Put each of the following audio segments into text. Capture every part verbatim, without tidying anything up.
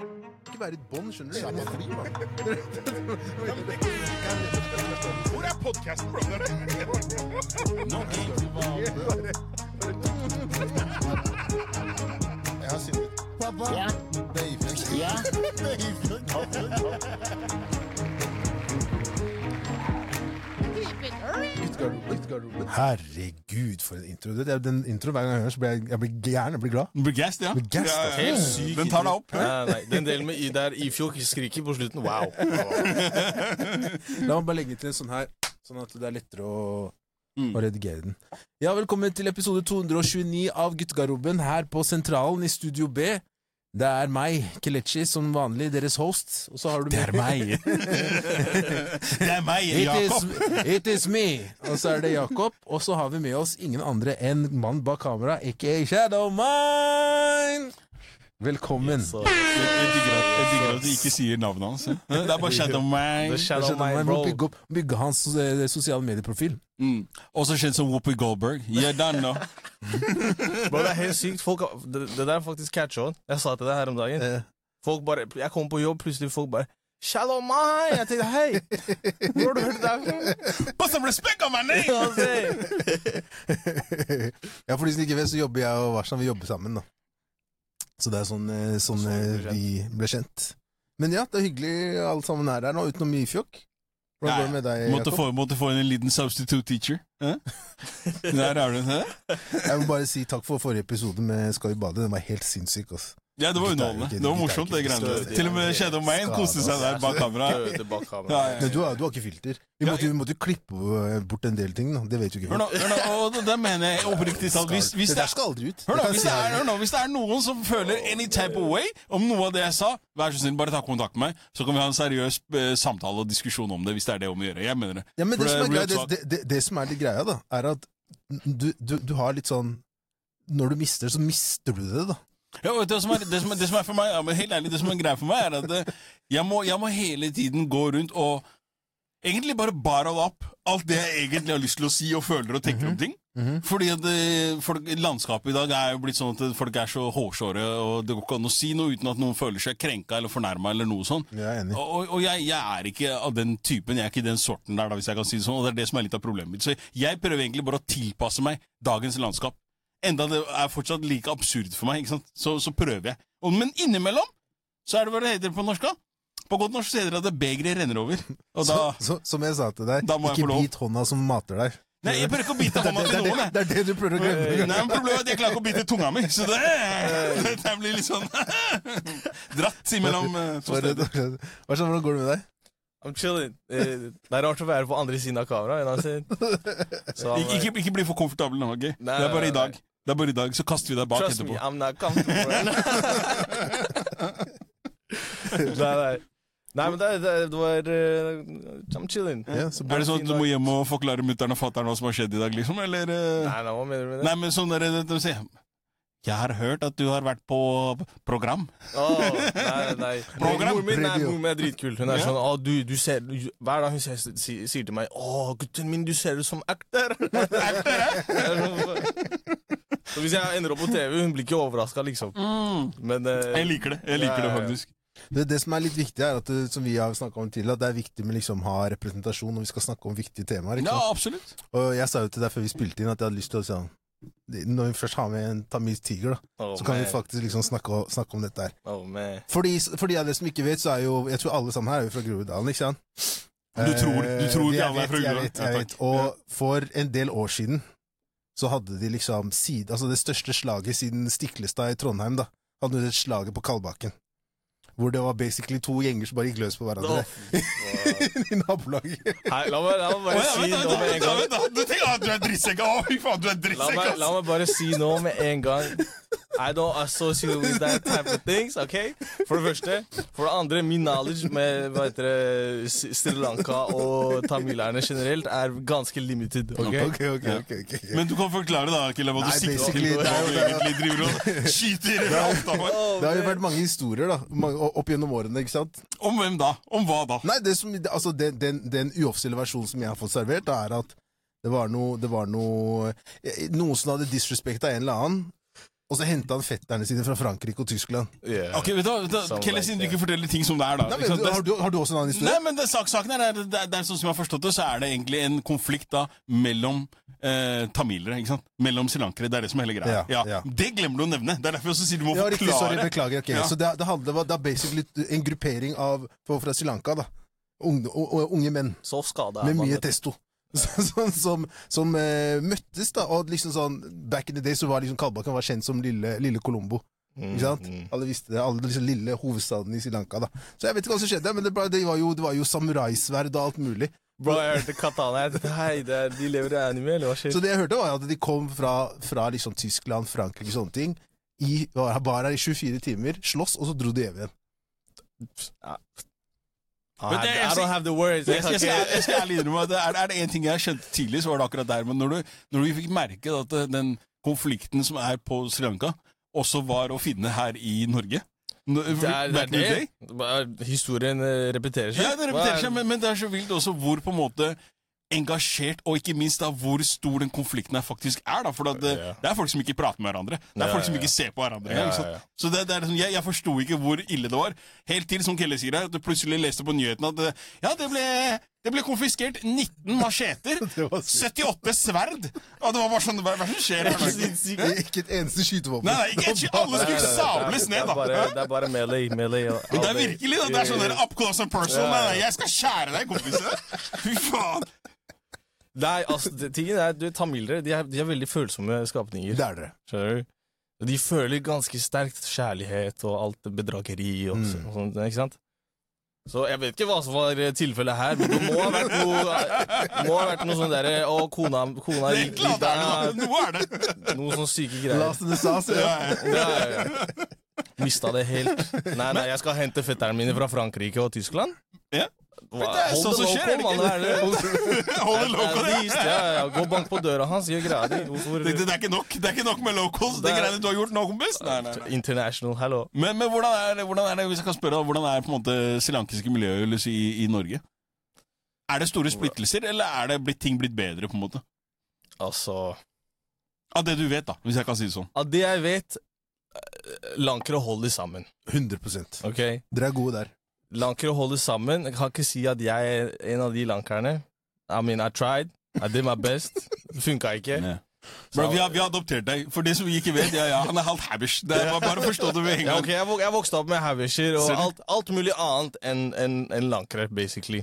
Ikke være et bånd, skjønner du? Jeg må fly, man. Hvor er podcasten, brother? Jeg har syndet. Pappa? Ja? Beifjøk. Ja? Beifjøk. Guttegarderoben. Herregud, for en intro. Det er den intro hver gang jeg hører, så blir jeg, jeg blir gæren, jeg blir glad. Du blir gassed, ja. Jeg blir gassed, ja, altså. Helt syk. Den tar deg opp. Nei, nei, den delen med i der Ifjok skriker på slutten. Wow. La meg bare legge til en sånn her, sånn at det er lettere å, Mm. å redigere den. Ja, velkommen til episode to hundre tjueni av Guttegarderoben her på Sentralen i Studio B. Det er meg, Kelechi, som vanlig, deres host. Og så har du Det er meg. Det er meg, It Jakob. is, it is me. Og så er det Jakob. Og så har vi med oss ingen andre enn mann bak kamera, ikke Shadow Mine. Velkommen. Så, Jeg digger at, jeg digger at du ikke sier navnet hans. ja. Det er bare Shadow Man. The Shadow Shadow Mine Mine, må bro. bygge, opp, bygge hans eh, sosiale medieprofil. Mm. Også kjent som Whoopi Goldberg. You're done nå. Bro, det er helt sykt. Folk, har- det, det der er faktisk catch-on. Jeg sa til deg her om dagen. Eh. Folk bare, jeg kom på jobb, plutselig folk bare Shallow Mine! Jeg tenkte, hei! Hvor har du hørt det der? Put some respect on my name! Ja, se. Ja, for de som ikke vet, så jobber jeg og Varsan, vi jobber sammen, da. Så det er sånn, eh, sånn Sånn eh, vi ble vi ble kjent. Men ja, det er hyggelig alle sammen er her nå, utenom Ifjok. Hvordan går det med deg, Måtte Jakob? få, måtte få en liten substitute teacher. Hæ? Der er du. Hæ? Jeg må bare si takk for forrige episode med Skal vi bade, den var helt sinnssyk, altså. Ja, det var underholdende. Det var morsomt, det greiene der. Til og med Shadow Man koste seg der bak kamera. Døde bak kamera. Ja, ja, Men du ja. har, du har ikke filter. Vi måtte, vi måtte jo klippe bort en del ting, da. Det vet jo ikke Hør nå, folk. hør nå, og det mener jeg oppriktig talt. Hvis, hvis, Det det der skal aldri ut. Hør nå, Det kan hvis, jeg det si er, her. hør nå, hvis det er noen som føler any type of way om noe av det jeg sa, vær så snill, bare ta kontakt med meg, så kan vi ha en seriøs eh, samtale og diskusjon om det, hvis det er det om å gjøre. Jeg mener det. Ja, men For det som er real greia, det, talk. det, det, det som er litt greia, da, er at du, du, du har litt sånn Når du mister, så mister du det, da. Ja, vet du, det, som er, det, som er, det som er for meg, ja, men helt ærlig, det som er greia for meg, er at eh, jeg må, jeg må hele tiden gå rundt og egentlig bare bottle opp alt det jeg egentlig har lyst til å si og føler og tenker om ting. Fordi at eh, folk, landskapet i dag er jo blitt sånn at folk er så hårsåre, og det går ikke an å si noe uten at noen føler seg krenka eller fornærma eller noe sånt. Jeg er enig. Og, og jeg, jeg er ikke av den typen, jeg er ikke den sorten der, da, hvis jeg kan si det sånn, og det er det som er litt av problemet mitt. Så jeg prøver egentlig bare å tilpasse meg dagens landskap. Enda det er fortsatt like absurd for meg, ikke sant? Så, så prøver jeg. Og, men innimellom, så er det hva det heter på norsk da. På godt norsk så heter det at begeret renner over. Og da, Så, så, som jeg sa til deg, Da må jeg ikke få lov. bit hånda som mater deg. nei, jeg prøver ikke å bite Det, hånda det, til det, noen, det, jeg. det er det du prøver å glemme. Nei, men problemet er at jeg klarer ikke å bite tunga mi, så det, det blir litt sånn dratt imellom eh, to steder. Hva sånn, hvordan går det med deg? I'm chilling. Eh, Det er rart å være på andre siden av kamera. you know what I'm saying? Så, Ik ikke, ikke bli for komfortabel nå, ok? Nei, Det er bare i nei, dag. Det er bare i dag, så kaster vi deg bak Trust me, etterpå. I'm not comfortable. nei, nei. Nei, men det, det, det var uh, I'm chilling. Ja, så Er det sånn at du må hjem og forklare mutteren og fatteren hva som har skjedd i dag, liksom? Eller eh? Nei, nei, hva mener du med det? Nei, men sånn der, det, det, det, jeg har hørt at du har vært på program. Åh, nei, nei. Program. Moren min, nei, Radio. moren min er dritkul. Hun er Ja. sånn, åh, du, du ser, du, hver dag hun sier, sier, sier til meg, åh, gutten min, du ser ut som akter. Så hvis jeg ender opp på T V, hun blir ikke overrasket, liksom. Men, eh, Jeg liker det, jeg liker Ja, det ja, ja. faktisk. Det, det som er litt viktig, er at det, som vi har snakket om tidligere, at det er viktig med liksom ha representasjon når vi skal snakke om viktige temaer. Ikke Ja, sant? absolutt. Og jeg sa jo til deg før vi spilte inn at jeg hadde lyst til å sånn, når vi først har med en tamilsk tiger, da, oh, så kan vi man. faktisk liksom snakke, snakke om dette her. Oh, man. Fordi, for de av dere som ikke vet, så er jo, jeg tror alle sammen her er jo fra Groruddalen, ikke sant? Du tror, du tror Eh, vi jeg alle er vet, fra jeg Groruddalen. vet, jeg Ja, vet. takk. Og for en del år siden så hadde de liksom side, altså det største slaget siden Stiklestad i Trondheim, da, hadde de et slaget på Kalbakken. Hvor det var basically to gjenger som bare gikk løs på hverandre i nabolaget. Hei, la meg, la meg bare Å, ja, si vent, nå vent, med en vent, gang. vent, vent, Du tenker at du er drittsekk? Å, fy faen, du er La drittsekk, meg, la ass! meg bare si nå med en gang. I don't associate with that type of things, ok? For det første. For det andre, min knowledge med hva heter det, S- Sri Lanka og tamilerne generelt er ganske limited, ok? Ok, ok, ok, ok, ok. Men du kan forklare da, Killa, hva du Nei, sikter basically, til. det er Hva jo du det. egentlig driver og skyter i hofta for. Det har jo vært mange historier da, mange- opp gjennom årene, ikke sant? Om hvem da? Om hva da? Nei, det som, altså den, den, den uoffisielle versjonen som jeg har fått servert, da, er at det var noe, det var noe, noen som hadde disrespektet en eller annen, Og så hentet han fetterne sine fra Frankrike og Tyskland. Yeah. Ok, vet du, vet du Something Kelle, like siden du that. ikke forteller ting som det er da Nei, ikke men, sant? Det- har, du, har du også en annen historie? Nei, men det, sak, saken her er, det, er, det er sånn som jeg har forstått det, så er det egentlig en konflikt da mellom eh, tamilere, ikke sant? Mellom srilankere, det er det som er hele greia. Ja, ja. Det glemmer du å nevne. Det er derfor jeg også sier du må Ja, riktig, sorry, forklare. beklager. ok. Ja. Så det, det handler det var basically en gruppering av folk fra Sri Lanka, da. Unge, og, og, unge menn Så skada med mye testo. Sånn som, som eh, møttes, da. Og liksom sånn, back in the day så var liksom Kalbakken var kjent som Lille, lille Colombo. Ikke sant? Mm. Alle visste det. Alle liksom lille hovedstaden i Sri Lanka, da. Så jeg vet ikke hva som skjedde, men det, ble, det var jo, det var jo samuraisverd og alt mulig. Bro, jeg hørte katana. Jeg tenkte, hei, det er, de lever i anime, eller hva skjer? Så det jeg hørte var at de kom fra, fra liksom Tyskland, Frankrike, sånne ting. I, var bare her i tjuefire timer, slåss, og så dro de hjem igjen. I, Men det- I jeg don't skal- have the words. Jeg Jeg skal, kan jeg skal, ikke... jeg skal ærlig innrømme at det er, er det en ting jeg skjønte tidlig, så var det akkurat der. Men når du, når du fikk merke at det- den konflikten som er på Sri Lanka, også var å finne her i Norge N- Det er, det er back in the day. det. Bare Historien eh, repeterer seg. Ja, det Hva repeterer er- seg, men, men det er så vilt også hvor på en måte engasjert, og ikke minst da hvor stor den konflikten her faktisk er. da, For at det, Ja. det er folk som ikke prater med hverandre. Det er Ja, folk som ja. ikke ser på hverandre. Ja, ikke sant? ja, ja. Så det, det er sånn, jeg, jeg forsto ikke hvor ille det var. Helt til, som Kelle sier her, at du plutselig leste på nyhetene at det, ja, det ble, det ble konfiskert nitten macheter, Det var sykt. syttiåtte sverd. Og det var bare sånn, hva hva er det som skjer her? nå? Ikke et eneste skytevåpen. Nei, nei, ikke et sky- alle skulle sables ned, Det er bare, da. det er bare melee, melee og Det er virkelig da, det er sånn der up close and personal. Nei, nei, jeg skal skjære deg, kompis. Fy faen. Nei, altså, det- tingen er, du, tamilere, de er, de er veldig følsomme skapninger. Det er dere. Skjønner du? Og De føler ganske sterkt kjærlighet og alt det bedrageri og, så- og sånt, ikke sant? Så jeg vet ikke hva som var tilfellet her, men det må ha vært noe, må ha vært noe sånn derre Å, kona, kona Det er gikk klart litt det er der, noe. Noe er det. noe sånn syke greier. Last in the sauce, ja. Ja, ja. Ja, ja, ja. Mista det helt. Nei, nei, jeg skal hente fetterne mine fra Frankrike og Tyskland. Ja. Hva, det er hold sånn det som skjer, er det loco, ikke? mann, er Hold det det? loco, At det. least, ja, ja. Gå bank på døra hans, gjør greia di. Hvorfor Det, det, er ikke nok, det er ikke nok med locals, det Det er- greiene du har gjort nå, kompis. Nei, nei, nei. International, hallo. Men, men hvordan, er det, hvordan er det, hvis jeg kan spørre, da, hvordan er på en måte srilankiske miljøet vil du si, i, i Norge? Er det store splittelser, eller er det blitt, ting blitt bedre, på en måte? Altså Av det du vet, da, hvis jeg kan si det sånn. Av det jeg vet, eh, lankere holder sammen. hundre prosent. Ok? Dere er gode der. Lankere holder sammen. Jeg kan ikke si at jeg er en av de lankerne. I mean, I tried. I did my best. Det funka ikke. Ja. Bro, vi, har, vi har adoptert deg. For det som vi ikke vet, ja, ja, han er halvt habish. Det er bare, bare forstå det med en Ja, gang. ok, jeg, vok jeg vokste opp med havisher og Ser du? alt, alt mulig annet enn en, en lankere, basically.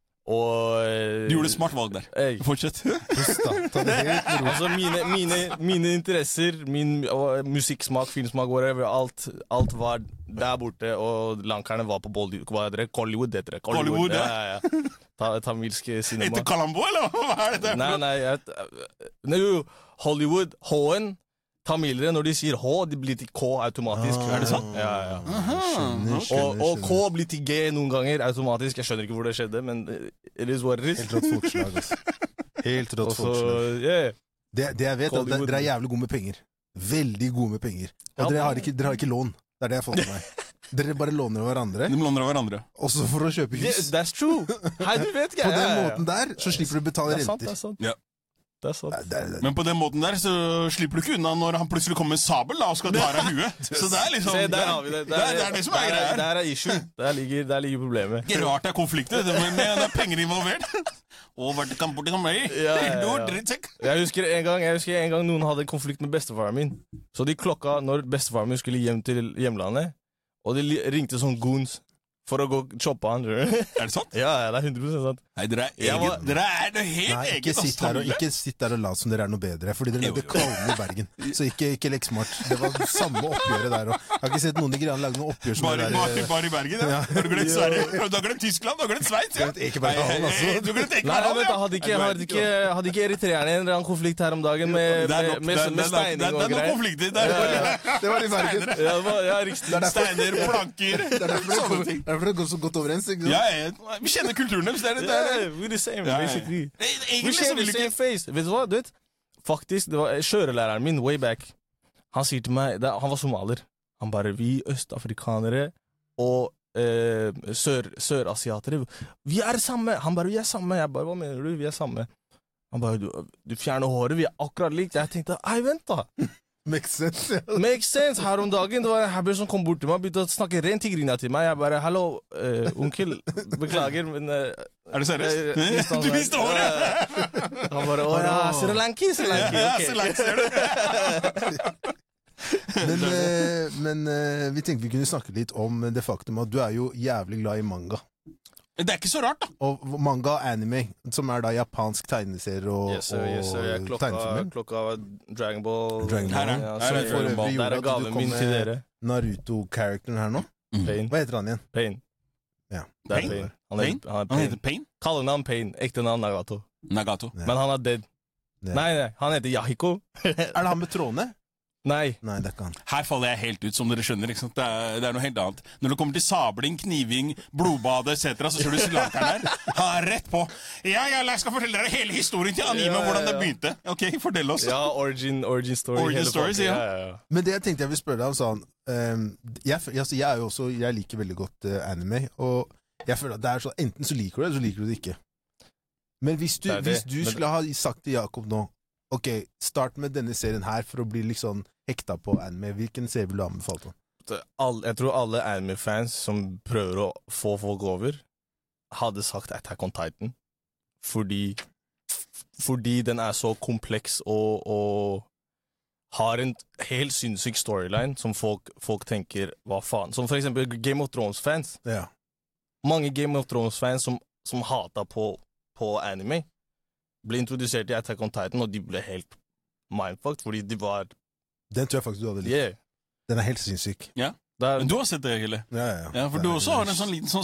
Og eh, Du gjorde et smart valg der. Hey. Fortsett. Pust, da. Ta det helt med ro. Altså, mine, mine, mine interesser, min og, musikksmak, filmsmak, whatever, alt, alt var der borte, og lankerne var på Bollywood. Hva heter det? Hollywood, heter det. Hollywood, ja. ja, ja. Ta, tamilske cinema. Etter Colombo, eller hva er det der? Nei, nei, jeg, nei, jo, Hollywood, H-en, tamilere, når de sier H, de blir til K automatisk. Ah. Er det sant? Ja, ja. Skjønner, Og, skjønner, og K skjønner. blir til G noen ganger automatisk. Jeg skjønner ikke hvor det skjedde, men it is what it is. Helt rått folkeslag, altså. Helt Og rått så, folkeslag. yeah. Det, det jeg vet, er at Hollywood. dere er jævlig gode med penger. Veldig gode med penger. Og Ja, dere har men- ikke, dere har ikke lån. Det er det jeg har fått med meg. Dere bare låner av hverandre, De låner av hverandre. også for å kjøpe Yeah, hus. that's true. Hei, du vet ikke. På Ja, den ja, ja. måten der, så slipper du å betale Det er sant, det renter. er sant. Ja. Det er sant. Det er- det er- Men på den måten der så slipper du ikke unna når han plutselig kommer med sabel da, og skal ta deg av huet. Så det er liksom Se, der har vi det. Det er, det er det som er der, greia. der er issue. Der ligger, der ligger problemet. Ikke rart det er konflikter, det med, med det er penger involvert. Å, hva er det kan borti som meg? Ja, ja, ja. Du er drittsekk. Jeg husker, en gang, jeg husker en gang noen hadde en konflikt med bestefaren min. Så de klokka når bestefaren min skulle hjem til hjemlandet, og de li- ringte sånn goons for å gå og choppe han. skjønner du? Er det sant? Ja, ja, det er hundre prosent sant. Nei, dere er, Jeg eget, var- dere er noe helt Nei, ikke eget. ass, sitt, der og, Tamile. ikke sitt der og lat som dere er noe bedre, fordi dere Jo, lagde jo. Kvalme i Bergen. Så ikke, ikke lek smart. Det var det samme oppgjøret der òg. Jeg har ikke sett noen i Gran lage noe oppgjør som Bare, det bare, der. bare i Bergen, ja. Ja. Har du glemt Sverige? Du har glemt Tyskland? Du har glemt Sveits? Ja. Glemt Ekeberghallen, Nei, altså. hei, hei, Du har glemt Nei, nei, Ekeberghallen, vent, da, ja. hadde ikke, Jeg vet hadde ikke, hadde ikke eritreerne en eller annen konflikt her om dagen med, Det er med, nok- med, det er- med det er- steining det er- og det er noen greier? konflikter der. Ja, ja. Det var i Bergen. Det Ja, det var, ja, riktig. er derfor, Steiner, planker, det er derfor det sånne går- ting. det er derfor det går så godt overens. Ikke sant? Ja, ja, vi kjenner kulturen deres. Det er det. det, er det. Yeah, we're the same, Ja, ja. basically. Det- We Egentlig så share vil the du same ikke face. Vet du hva, du vet? Faktisk, det var kjørelæreren min, way back. Han sier til meg, det, han var somalier. Han bare, vi østafrikanere og eh, sør, sørasiatere, vi er samme. Han bare, vi er samme. Jeg bare, hva mener du? Vi er samme. Han bare, du, du fjerner håret, vi er akkurat likt. Jeg tenkte, ei, vent da. Makes sense. Ja. Makes sense. Her om dagen det var en habber som kom bort til meg og begynte å snakke rent tigrinja til meg. Jeg bare, hallo, uh, onkel, beklager, men... Uh, er du seriøst? Uh, du visste håret! Han bare, åja, Sri Lanki, Sri Lanki. Ja, Sri Lanki, ser du? Men, uh, men uh, vi tenkte vi kunne snakke litt om det faktum at du er jo jævlig glad i manga. Det er ikke så rart, da. Og manga og anime, som er da japansk tegneserie og, yes, sir, yes, sir. og Klokka, tegnefilmer. klokka var Dragon Ball. Dragon Ball. Her er, Ja, her så er for Dragon Ball. øvrig Der gjorde er at du gaven kom min til med dere. Naruto-characteren her nå. Pain. Hva heter han igjen? Pain. Ja. Det er Pain? Pain. Han, Pain? er, han er Han Pain. heter Pain? Kallenavn Pain. Ekte navn Nagato. Nagato. Ja. Men han er dead. Ja. Nei, nei, han heter Yahiko. Er det han med trådene? Nei. Nei, det er ikke han. Her faller jeg helt ut, som dere skjønner. Ikke sant? Det, er, det er noe helt annet. Når det kommer til sabling, kniving, blodbade et cetera, så kjører du srilankeren her. Ha, rett på. Ja, ja, jeg skal fortelle dere hele historien til anime, Ja, ja, hvordan det ja. begynte. Ok, fortell oss. Ja, origin, origin story. Origin hele stories, pakket. ja. ja, ja. Men det jeg tenkte jeg ville spørre deg om sånn ehm, jeg, f- altså, jeg er jo også Jeg liker veldig godt eh, anime, og jeg føler at det er sånn enten så liker du det, eller så liker du det ikke. Men hvis du, Det er det. hvis du Men- skulle ha sagt til Jakob nå ok, start med denne serien her for å bli liksom hekta på anime, hvilken serie vil du anbefale til? Det- all- Jeg tror alle anime-fans som prøver å få folk over, hadde sagt Attack on Titan. Fordi Fordi den er så kompleks og, og har en helt sinnssyk storyline som folk, folk tenker hva faen. Som for eksempel Game of Thrones-fans. Ja. Mange Game of Thrones-fans som, som hata på, på anime, ble introdusert i Attack on Titan, og de ble helt mindfucked, fordi de var Den tror jeg faktisk du hadde likt. Yeah. Den er helt sinnssyk. Det er, Men du har sett det, Hille? Ja, ja, ja. Ja, for Det du er- også har en sånn liten sånn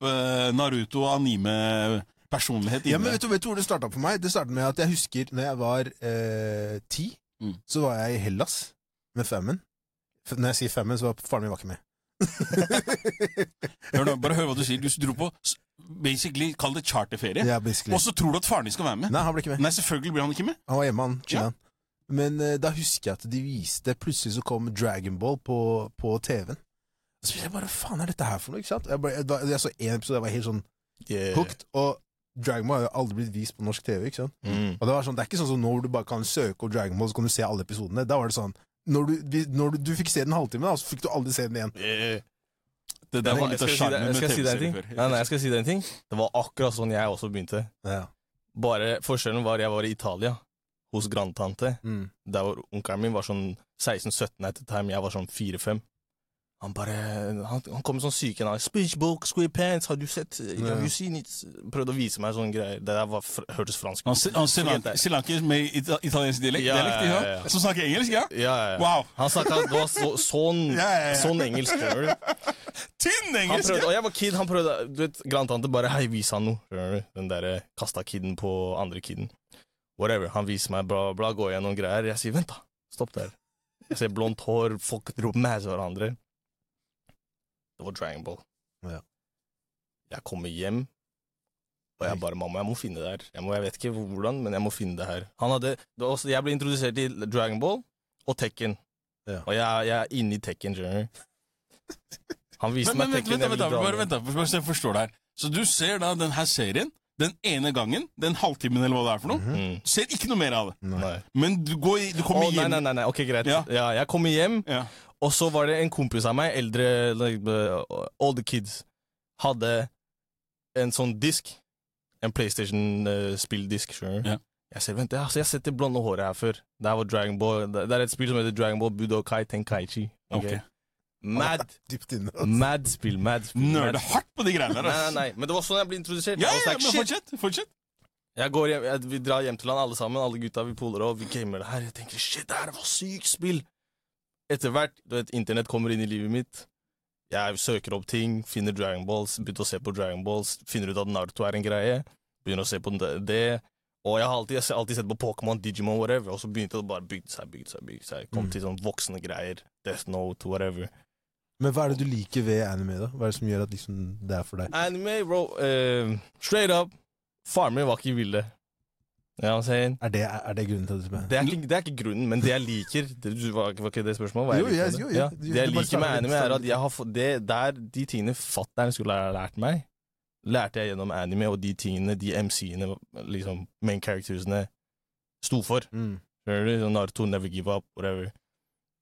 skape-Naruto-anime-personlighet Ja, inne. men vet du, vet du hvor det starta for meg? Det startet med at jeg husker når jeg var eh, ti, Mm. så var jeg i Hellas med fammen. F- Når jeg sier fammen, så var faren min var ikke med. Hør nå, bare hør hva du sier. Du dro på s- basically, kall det charterferie, Ja, basically. og så tror du at faren din skal være med. Nei, han ble ikke med. Nei, selvfølgelig blir han ikke med. Han var hjemme, han. Ja. Ja. Men eh, da husker jeg at de viste Plutselig så kom Dragon Ball på, på T V-en. Så jeg bare, hva faen er dette her for noe? Ikke sant? Jeg, bare, jeg, da- jeg så en episode, jeg var helt sånn yeah. hooked. Og Dragon Ball har jo aldri blitt vist på norsk T V. Ikke sant? Mm. Og det var sånn, det er ikke sånn som nå hvor du bare kan søke opp Dragon Ball, så kan du se alle episodene. Da var det sånn, når du, vi- når du, du fikk se den en halvtime, da, så fikk du aldri se den igjen. Yeah. Det der var Jeg litt av skal si deg- sjarmen jeg med skal si deg en ting. T V-serier før. Nei, nei, jeg skal si deg en ting. Det var akkurat sånn jeg også begynte. Ja. Bare forskjellen var jeg var i Italia, hos grandtante. Mm. Der var onkelen min var sånn seksten sytten at the time, jeg var sånn fire fem. Han bare, han, han kom med sånn syke navn. Speechbook, square har du sett? Ja. Have you seen it? Prøvde å vise meg sånne greier. Det der var, fr hørtes fransk Han, ut. s- han sri- Sri Lanka med ita italiensk dialekt, Ja, dialekt ja, ja, ja, ja. som snakker engelsk, ja? Ja, ja, ja. Wow! Han snakket, det var så, sånn, Ja, ja, ja. sånn engelsk, skjønner du? Tynn Han engelsk! prøvde, Ja. og jeg var kid, han prøvde, du vet, grandtante bare, hei, vis han noe, skjønner du? Den der, kastet kiden på andre kiden. Whatever, han viser meg, bla, bla, gå gjennom greier. Jeg sier, vent da, stopp der. Jeg ser blondt hår, folk roper mæse hverandre. Det var Dragon Ball. Ja. Jeg kommer hjem, og jeg bare, mamma, jeg må finne det her. Jeg, må, jeg vet ikke hvordan, men jeg må finne det her. Han hadde, det var også, jeg ble introdusert til Dragon Ball og Tekken. Ja. Og jeg, jeg er inne i Tekken, skjønner du? Han viste Men, men meg vent, Tekken. vent, jeg vent, ville dra bare med. vent, da, bare så jeg forstår det her. Så du ser da denne serien, den ene gangen, den halvtimen eller hva det er for noe, Mm. du ser ikke noe mer av det. Nei. Nei. Men du, går, i- du Å, kommer nei, hjem. nei, nei, nei, ok, greit. Ja. Ja. jeg kommer hjem, Ja. og så var det en kompis av meg, eldre, like, uh, older kids, hadde en sånn disk, en PlayStation-spilldisk, skjønner du? Ja. Jeg ser, vent, altså, jeg har sett det blonde håret her før. Det her var Dragon Ball, det det er et spill som heter Dragon Ball Budokai Tenkaichi. Ok? Ok. Mad, Dypt inne. altså. mad spill, mad spill. Nørde mad- hardt på de greiene der. Nei, ass. nei, nei, men det var sånn jeg ble introdusert. Ja, I was ja, like, men shit. fortsett. fortsett. Jeg går hjem, jeg, vi drar hjem til han alle sammen, alle gutta, vi poler og vi gamer det her. Jeg tenker, shit, det her var sykt spill. Etter hvert, du vet, internett kommer inn i livet mitt. Jeg søker opp ting, finner Dragon Balls, begynner å se på Dragon Balls, finner ut at Naruto er en greie, begynner å se på det. det. Og jeg har alltid, jeg har alltid sett på Pokémon, Digimon, whatever, og så begynte det bare å bygge seg, bygge seg, bygge seg. Kom Mm. til sånn voksne greier, Death Note, whatever. Men hva er det du liker ved anime, da? Hva er det som gjør at liksom, det er for deg? Anime, bro, eh, straight up, faren min var ikke ville. Ja, I'm saying. Er det, er det grunnen til at du spør? Det er, ikke, det er ikke grunnen, men det jeg liker det, du- var, var ikke det spørsmålet? Hva jeg Jo, liker jeg- med jo, det? ja. Ja. Du- Det jeg du bare liker med starter litt, anime, er starter at jeg har fått det der, de tingene fatteren skulle ha lært meg, lærte jeg gjennom anime, og de tingene, de M C-ene, liksom main charactersene, sto for. Mm. Skjønner du? Sånn Naruto, Never Give Up, whatever.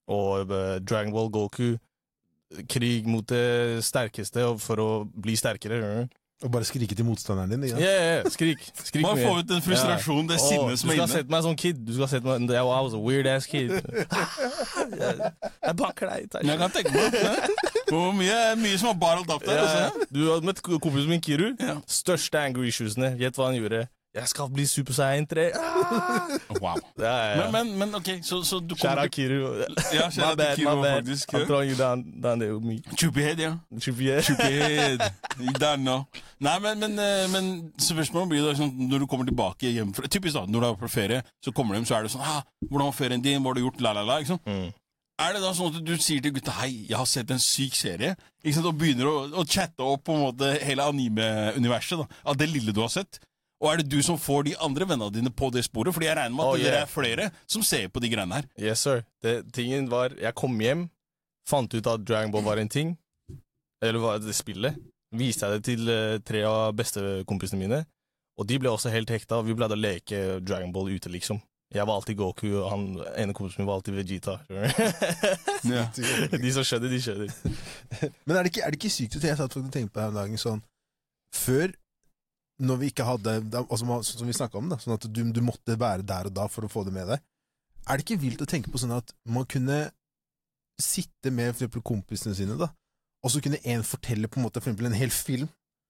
og uh, Dragon Ball Goku, krig mot det sterkeste for å bli sterkere. Og bare skrike til motstanderen din. Ja, ja, ja, skrik. skrik Bare få ut den frustrasjonen, det sinnet som er Du inne. skal sette meg som kid. Du skal sette meg, I was a weird ass kid. jeg, jeg banker deg. Jeg kan tenke meg hvor mye, mye som har barrelt opp der. Ja, Også. du hadde møtt kompisen min Kiru. Ja. Største anger issuesene. Gjett hva han gjorde. Jeg skal bli Super Saiyan tre. Ah! Wow. Ja, ja. Men, men, men ok, så, så du Shout kommer out Kiru. Ja, shout out til Kiro, my bad. faktisk. I'm throwing you down, down there with me. Chupihead, ja. Chupihead. Chupihead. Der nå. Nei, men, men, eh, men spørsmålet blir da sånn, når du kommer tilbake hjem fra, typisk da, når du er på ferie, så kommer de, så er det sånn, ah, hvordan var ferien din, hva har du gjort, la la la, ikke sant? Mm. Er det da sånn at du sier til gutta, hei, jeg har sett en syk serie, ikke sant, og begynner å, å chatte opp på en måte hele anime-universet da, av det lille du har sett? Og er det du som får de andre vennene dine på det sporet? Fordi jeg regner med at Oh, dere yeah. er flere som ser på de greiene her. Yes, sir. Det, tingen var, jeg kom hjem, fant ut at Dragon Ball var en ting, eller var det spillet, viste jeg det til uh, tre av bestekompisene mine, og de ble også helt hekta, og vi ble da leke Dragon Ball ute, liksom. Jeg var alltid Goku, og han, ene kompisen min var alltid Vegeta. Ja. De som skjønner, de skjønner. Men er det ikke, er det ikke sykt ut? Jeg satt faktisk og tenkte på det her om dagen sånn, før, når vi ikke hadde, altså, som vi snakket om da, sånn at du, du måtte være der og da for å få det med deg, er det ikke vilt å tenke på sånn at man kunne sitte med for eksempel kompisene sine da, og så kunne en fortelle på en måte for eksempel en hel film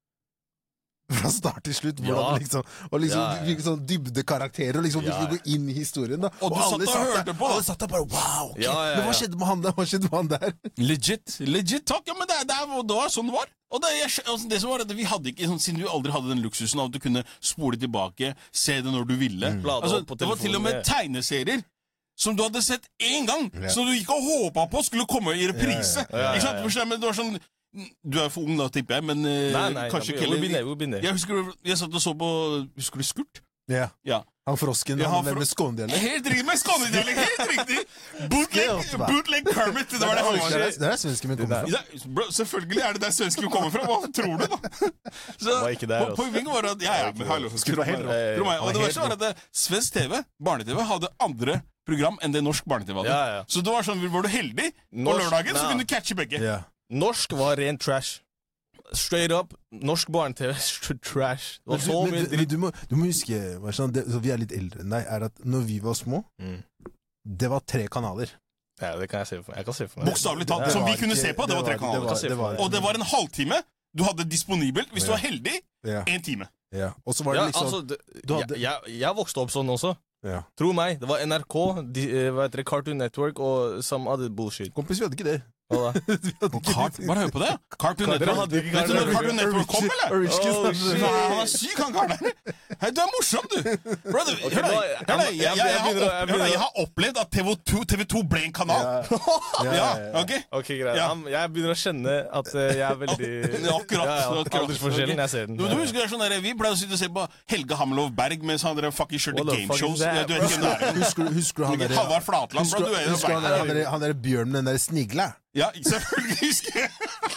fra start til slutt, hvor Ja. det liksom, og liksom, Ja, ja. liksom dybde karakterer, og liksom Ja, ja. virkelig gå inn i historien da. Og du satt og der- hørte på, da. alle satt der bare, wow, ok, Ja, ja, men hva ja. skjedde med han der, hva skjedde med han der? Legit, legit takk, ja, men det, det, er- det var sånn det var. Og det, jeg, altså, det som var at vi hadde ikke, sånn, siden du aldri hadde den luksusen av at du kunne spole tilbake, se det når du ville. Blade Altså, opp på det var til og med telefonen, tegneserier som du hadde sett én gang, Ja. som du gikk og håpa på skulle komme i reprise. Ja, ja, ja. Ikke sant? For eksempel, det var sånn, du er for ung da, tipper jeg, men eh, Nei, nei, kanskje vi- ikke we'll be there, we'll be there. Jeg husker jeg satt og så på, husker du Skurt? Ja. Ja. Han frosken, Ja, han han med, med skåndialekt. Helt riktig, med skånedialekt, helt riktig! Bootleg, Skills, man. bootleg Kermit, det var det han Det var. er, det er svenske min kommer fra. Ja, bro, selvfølgelig er det der svensken kommer fra. Hva tror du, da? Så, Var ikke der, po- altså. Poenget var at ja, ja, men hallo. Skulle være helt tro rå. meg. Tro meg. Og Var det helt verste var at det, svensk T V, barne-T V, hadde andre program enn det norsk barne-T V hadde. Ja, ja. Så det var sånn, var du heldig på Norsk- lørdagen, så Nei. kunne du catche begge. Ja. Norsk var ren trash. Straight up. Norsk barne-T V, trash. Det Men var du, så men, mye du- men dritt. du, må, du må huske, Marshan, det, så vi er litt eldre enn deg, er at når vi var små, Mm. det var tre kanaler. Ja, det kan jeg se for meg. Jeg kan se for meg. Bokstavelig talt. Det Som var vi kunne ikke- se på, det var tre kanaler. Det var, det var, Og det var en halvtime du hadde disponibelt, hvis du Ja. var heldig, ja, en time. ja. Og så var det Ja, liksom altså, det, du hadde- jeg, jeg, jeg vokste opp sånn også. ja. Tro meg. Det var N R K, de, eh, hva heter det, Cartoon Network og some other bullshit. Kompis, vi hadde ikke det. Hva da? Vi hadde Og ikke Cart, det. bare hør på det. Cartoon Dere Network. hadde ikke Vet du når Cartoon Cartoon Network kom, eller? Rich Kids Oh, hadde- shit. Faen, han er syk, han karen der. Hei, du er morsom, du. Brother, Ok, hør da, nå- hør da, jeg, jeg, jeg, jeg har begynner å- opp- jeg hør da, begynner å- jeg har opplevd at T V to, T V to ble en kanal. Ja, Ja, ja. ok? Ok, greit. Ja. Han- Jeg begynner å kjenne at eh, jeg er veldig Ja, akkurat, Ja, ja, akkurat. aldersforskjellen, jeg ser den. Du, du husker det er sånn der, Vi pleide å sitte og se på Helge Hamelov Berg mens han der fucking kjørte What the fuck gameshows. is that, Ja, du vet ikke hvem det er. Husker, du- husker du han der Halvard Flatland, bro, Husker, du er jo husker han, der, han, der, han der bjørnen med den der snigla? Ja, selvfølgelig husker jeg.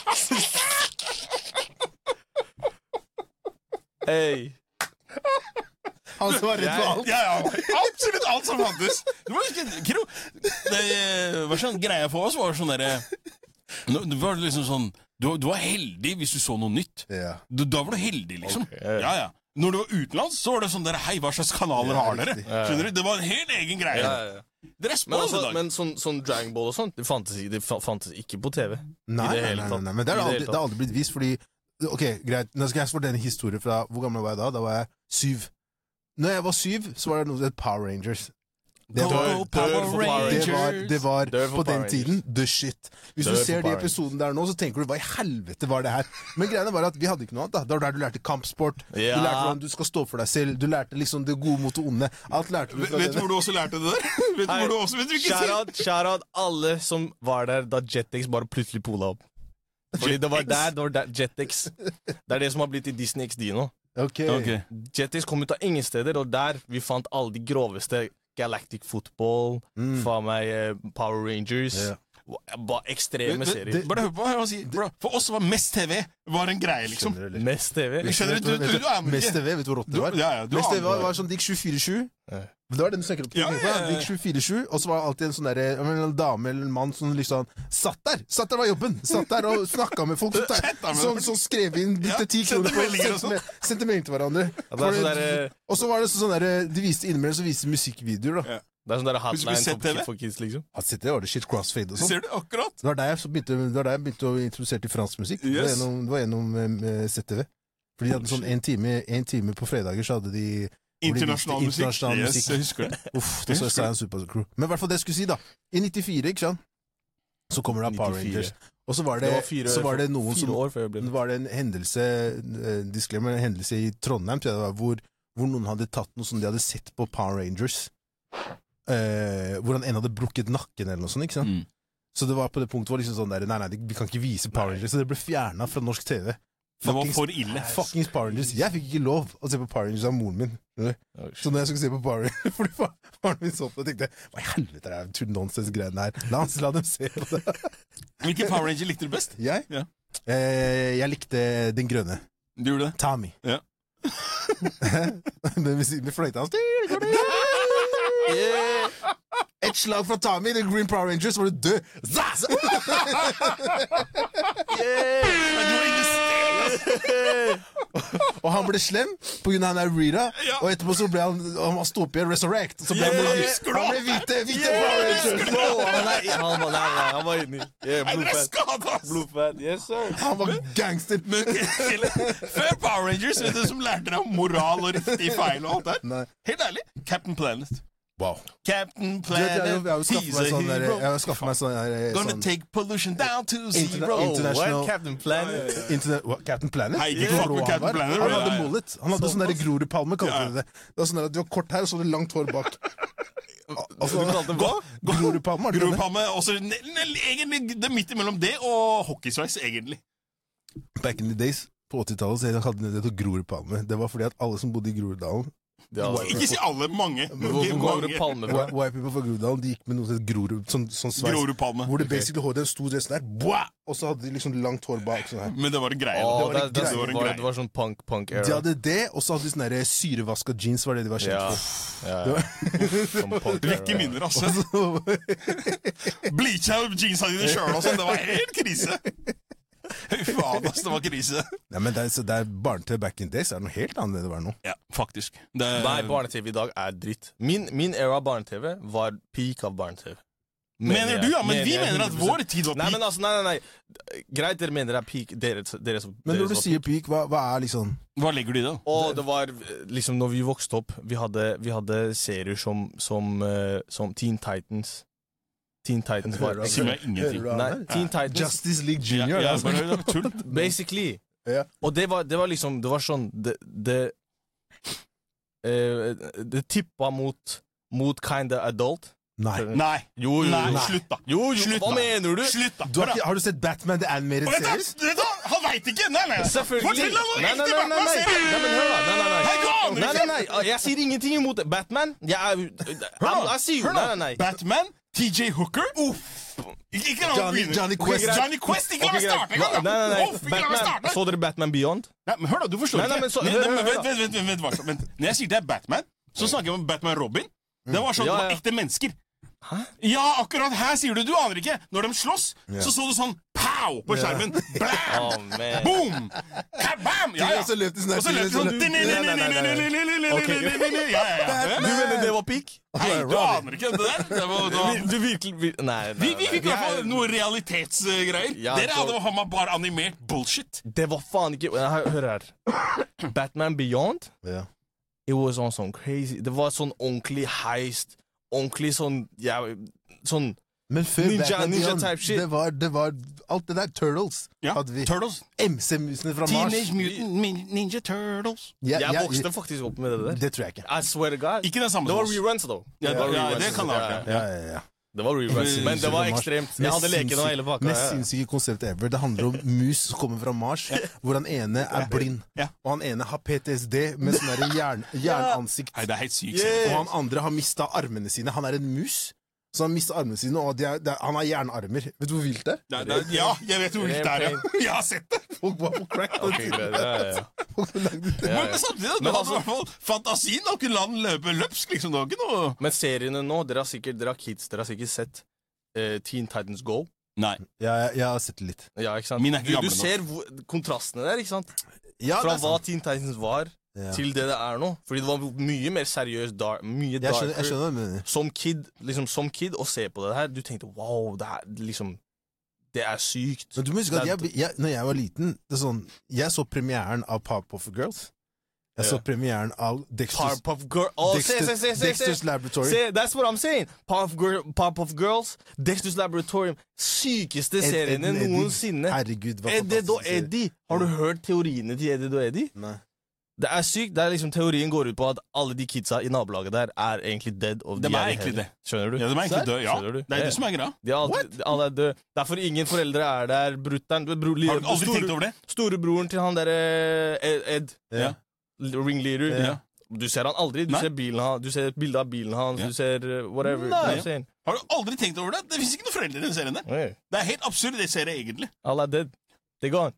Hey. Han som var redd for alt. Ja, ja, absolutt alt som fantes. Du må huske, Kiro, det var sånn greia for oss var sånn derre nå- Det var liksom sånn du, du var heldig hvis du så noe nytt. Ja. Du, da var du heldig, liksom. Ok. Ja, ja. Når du var utenlands, så var det sånn der, hei, hva slags kanaler Ja, har dere? riktig. Skjønner du? Det var en helt egen greie. Ja, ja, ja. Dere er Men, spoiled altså, i dag. men sånn, sånn Dragon Ball og sånt, det fantes, ikke- det fa- fantes ikke på T V. Nei, I det nei, hele nei, tatt. nei, men det I har det aldri, hele det har aldri blitt vist, fordi Ok, greit, nå skal jeg fortelle en historie fra hvor gammel var jeg da? Da var jeg syv. Når jeg var syv, så var det noe som het Power Rangers. Det Go, var, go, Power Dør for Power det Rangers. var, det var Dør for på den Power tiden the shit. Hvis Dør du for ser de Power episoden der nå, så tenker du hva i helvete var det her? Men greiene var at vi hadde ikke noe annet. da. Det var der du lærte kampsport. Ja. Du lærte hvordan du skal stå for deg selv. Du lærte liksom det gode mot det onde. Alt lærte du Vet fra vet du det. hvor du også lærte det der? Vet du hvor du også, vet du hvilken Shout side? out, shout out alle som var der da Jetix bare plutselig pola opp. Fordi det var der, det var der Jetix. Det er det som har blitt i Disney X D nå. Ok. Ok. Jetix kom ut av ingen steder, og der vi fant alle de groveste Galactic Football, Mm. faen meg eh, Power Rangers. Ja. Bare ekstreme Det- serier. det- Bare hør på hva jeg sier. Bro, for oss var Mest T V var en greie, liksom. Skjønner du, eller? Mest T V. Jeg skjønner, Vet du, du, du er med Mest ikke. T V, vet du hvor rått Du, det var? ja, ja, du Mest T V aner var, det. var sånn det gikk tjuefire sju. Det var den du snakker om. Ja, ja, ja. Det gikk sju fire sju, og så var det alltid en sånn der, en dame eller en mann som liksom satt der! Satt der var jobben! Satt der og snakka med folk. Som, som, som skrev inn, brukte ti kroner på å sendte melding til hverandre. Ja, det er sånn der, Og så var det sånn der, de viste innimellom så viste de musikkvideoer, da. Ja. det er sånn der hotline sett for, T V? for kids, liksom. Altså, det var det shit crossfade og sånn. Ser du akkurat? Det var der jeg, så begynte, det var der jeg begynte å introdusere til fransk musikk. Det var Yes. gjennom, det var gjennom eh, Z T V. Fordi de hadde sånn en time, en time på fredager, så hadde de Internasjonal musikk. internasjonal Yes, musikk. jeg husker det. Uff, det så Science Supercrew. Men i hvert fall det jeg skulle si, da. I nittifire, ikke sant, så kommer det av Power nittifire. Rangers. Og så var det, Det var fire, så var det noen fire som år før jeg ble Det var det en hendelse eh, disclaimer, en hendelse i Trondheim, tror jeg det var, hvor, hvor noen hadde tatt noe som de hadde sett på Power Rangers. Eh, hvor han en hadde brukket nakken, eller noe sånt. Ikke sant? Mm. Så det var på det punktet hvor liksom sånn der, nei, nei, vi kan ikke vise Power Rangers, så det ble fjernet fra norsk T V. Det var Fuckings- for ille. Fuckings Power Rangers. Jeg fikk ikke lov å se på Power Rangers av moren min. skjønner du? Oh, Så når jeg skulle se på Power Rangers, fordi far- faren min så på det, tenkte jeg, hva i helvete er det her nonsens-greiene her? La, oss- la dem se på det. Hvilken Power Ranger likte du best? Jeg? Ja. Eh, jeg likte den grønne. Du gjorde det? Tommy. Ja. med, med, med fløyta hans. Et slag fra Tommy, den Green Power Rangers, var du død. Zaz! Og han ble slem på grunn av han er Rita, Ja. og etterpå så ble han Han sto opp igjen, resurrect. Så ble han, Yeah, han husker du ble hvite, hvite Power Rangers. Bro, han, er, han, var, nei, nei, han var inni. Yeah, Han blue ble fat. skadet, ass! Blue fat, yes sir. Han var gangster. Men før Power Rangers, vet du som lærte deg om moral og riktig feil og alt der? Nei. Helt ærlig, Captain Planet. Wow. Captain Du vet, jeg, jeg, Planet, har jo skaffet he's meg a sånn der, jeg hero. har skaffet meg sånn, der, Gonna sånn take pollution down to Internet- zero. Oh, International- what? Captain Planet? Internet, what, Captain Planet? Nei, ikke Hvor fuck rå med han Captain var. Planet. Han Ja, hadde ja, ja. mullet. Han hadde sånn der Grorudpalme, kalte Ja. de det. Det var sånn der at du var kort her, og så hadde du langt hår bak. Altså, du kalte det hva? Grorudpalme, er det det? Grovpalme, også ne- ne- egentlig det midt imellom det og hockeysveis, egentlig. Back in the days, på åttitallet, så hadde de det til Grorudpalme. Det var fordi at alle som bodde i Groruddalen, Ja, Ikke si alle, mange. Hvor Mange. hvor går det palme fra? Whi- White people fra Groruddalen, de gikk med noe som het Grorud, sånn, sånn sveis. Grorudpalme. Hvor det basically håret en stor dress der, boah! Og så hadde de liksom langt hår bak. Sånn her. Men det var en greie. Åh, det var det, litt det, greit. det, var en var, greie. det var sånn punk, punk De era. hadde det, og så hadde de sånne der syrevaska jeans, var det de var kjent Ja, for. ja, ja. Sånn punk era, Vekke ja. minner, altså. Bleacha jeansa dine sjøl og sånn. Det var helt krise. Fy faen, ass. Det var krise. Nei, men det er, så det er barne-T V back in days, det er noe helt annet enn det var nå. Ja, faktisk. Det, Nei, barne-TV i dag er dritt. Min, min era barne-TV var peak av barne-TV. Mener du, ja? Men vi jeg mener at hundre prosent. vår tid var Nei, peak. men altså, nei, nei, nei. Greit, dere mener det er peak. Dere, dere, som- Men dere når du som var sier peak, hva, hva er liksom Hva legger du i det? Og det var eh, liksom når vi vokste opp, vi hadde, vi hadde serier som, som, eh, som Teen Titans. Teen Titans var Hører du Si meg ingenting. Hører du Nei, han der? Teen Titans. Justice League Ja, Junior. ja, altså. bare hør, det er tull. Basically. Ja. Og det var, det var liksom Det var sånn Det, det, eh, det tippa mot Mot kinda adult. Nei. Nei. Jo, jo, Nei, jo. slutt, da. Jo, jo, Slutt, hva da. mener du? Slutt, da. Du har, Hør, ikke, da. har du sett Batman The Animated Vet du, Series? vet du, Han veit ikke! Nei, nei. Selvfølgelig. Fortell ham om Nei, nei, ekte nei, nei, nei. Batman-serie! Nei, men hør da. Nei, nei, nei. Hei, du aner Nei, ikke! nei, nei. Jeg sier ingenting imot det. Batman. Jeg, er- jeg, jeg sier jo Hør Nei, da. nei, nei. Batman, T J Hooker Uff. Ikke, ikke la meg Johnny- begynne. Johnny Ok, Quest. greit. Johnny Quest, ikke la Ok, meg greit. starte engang! Hva- Nei, nei, nei. Uff, ikke la meg Batman. starte! Så dere Batman Beyond? Nei, men hør da, du forstår Nei, ikke. nei, men så- Nei, hør, nei, men hør, vent, hør, vent, vent, vent, vent, vent. Når jeg sier det er Batman, så snakker jeg om Batman Robin. Det var sånn, Ja, det var ja. ekte mennesker. Ja, akkurat her sier du, du aner ikke. Når de slåss, så så du sånn pow på skjermen. Blam! Oh, man. Boom! Kabam! Ja, ja. Og så løp de sånn her Og så til- løp de sånn sånn- Ja, ja, ja. Du mener det var peak? Nei, du aner ikke det der. Det var, det var. Du, du virkelig vir- Nei, nei, Vi, vi fikk i hvert fall nei. noe realitetsgreier. Ja, Dere så- hadde faen meg bare animert bullshit. Det var faen ikke Hør hør her. Batman Beyond, Ja. it was on sånn crazy Det var sånn ordentlig heist. Ordentlig sånn ja, Sånn Men før Ninja- Batman ninja Beyond, type shit. det var, det var alt det der. Turtles Ja, hadde vi. Turtles. M C-musene fra Mars. Teenage Mutant Min- Ninja Turtles. Ja, Jeg ja, vokste faktisk opp med det der. Det tror jeg ikke. I swear to God. Ikke den samme Det var som oss. reruns, though. Ja, Det var ja, reruns. det kan det ha vært, Ja, Ja, ja, ja. Det var reruns. Mm. Men det var Mars. ekstremt. Jeg hadde Mest leken og hele sinnssyke- pakka. Mest ja. sinnssyke konsept ever. Det handler om mus som kommer fra Mars, hvor han ene er blind. Ja. Og han ene har P T S D med sånn der jern, jernansikt. Nei, det er helt sykt. Yeah. Og han andre har mista armene sine. Han er en mus, så han mista armene sine, og de er, det er, han har jernarmer. Vet du hvor vilt det er? Det er- det er- Ja, jeg vet hvor vilt det er. Ja. Jeg har sett det. Folk var på crack. Ok, greit. Ja, ja, ja. folk som lagde det. Ja, Men ja. samtidig, du Men hadde altså- i hvert fall fantasien å kunne la den løpe løpsk, liksom. Det var ikke noe... Men seriene nå, dere har sikkert, dere har kids, dere har sikkert sett eh, Teen Titans Go. Nei. Ja, jeg, jeg har sett det litt. Ja, ikke sant? Mine er ikke du, gamle du nok. ser hvor, kontrastene der, ikke sant? Ja, Fra det er hva sant. Teen Titans var, Ja. til det det er nå. Fordi det var mye mer seriøst, dar mye Jeg darker. skjønner, jeg skjønner hva du mener. Som kid, liksom som kid, å se på det her, du tenkte wow, det er liksom Det er sykt. Men du må huske at Det er- jeg, jeg, når jeg var liten, det er sånn, jeg så premieren av Powerpuff Girls. Jeg så Ja. premieren av Dexter's, Powerpuff Girls. Oh, se, Dexter, se, se, se, Dexter's se. Laboratory. Se, that's what I'm saying. Powerpuff, Girl, Powerpuff Girls, Dexter's Laboratorium. Sykeste Ed- seriene Ed and Eddie. noensinne. Herregud, hva Eddie og fantastisk serie. Eddie. Har du hørt teoriene til Eddie og Eddie? Nei. Det er sykt. Det er liksom Teorien går ut på at alle de kidsa i nabolaget der er egentlig dead. Og De de er i egentlig hell. det. Skjønner du? Ja, de er egentlig døde, ja. Skjønner du? Det er Ja. det som er greia. De er alltid, alle er døde. Derfor ingen foreldre er der. Brutter'n du vet, bro, Har du aldri store- tenkt over det? Storebroren til han derre Ed, Ed Ja. ringleader. Ja. Du ser han aldri. Du Nei. ser, bilen, han- du ser et bilde av bilen hans. Ja. Du ser uh, whatever. Nei. You know what I'm saying? Har du aldri tenkt over det? Det finnes ikke noen foreldre i den serien der. Hey, Det er helt absurd, det serien egentlig. alle er dead. They gone.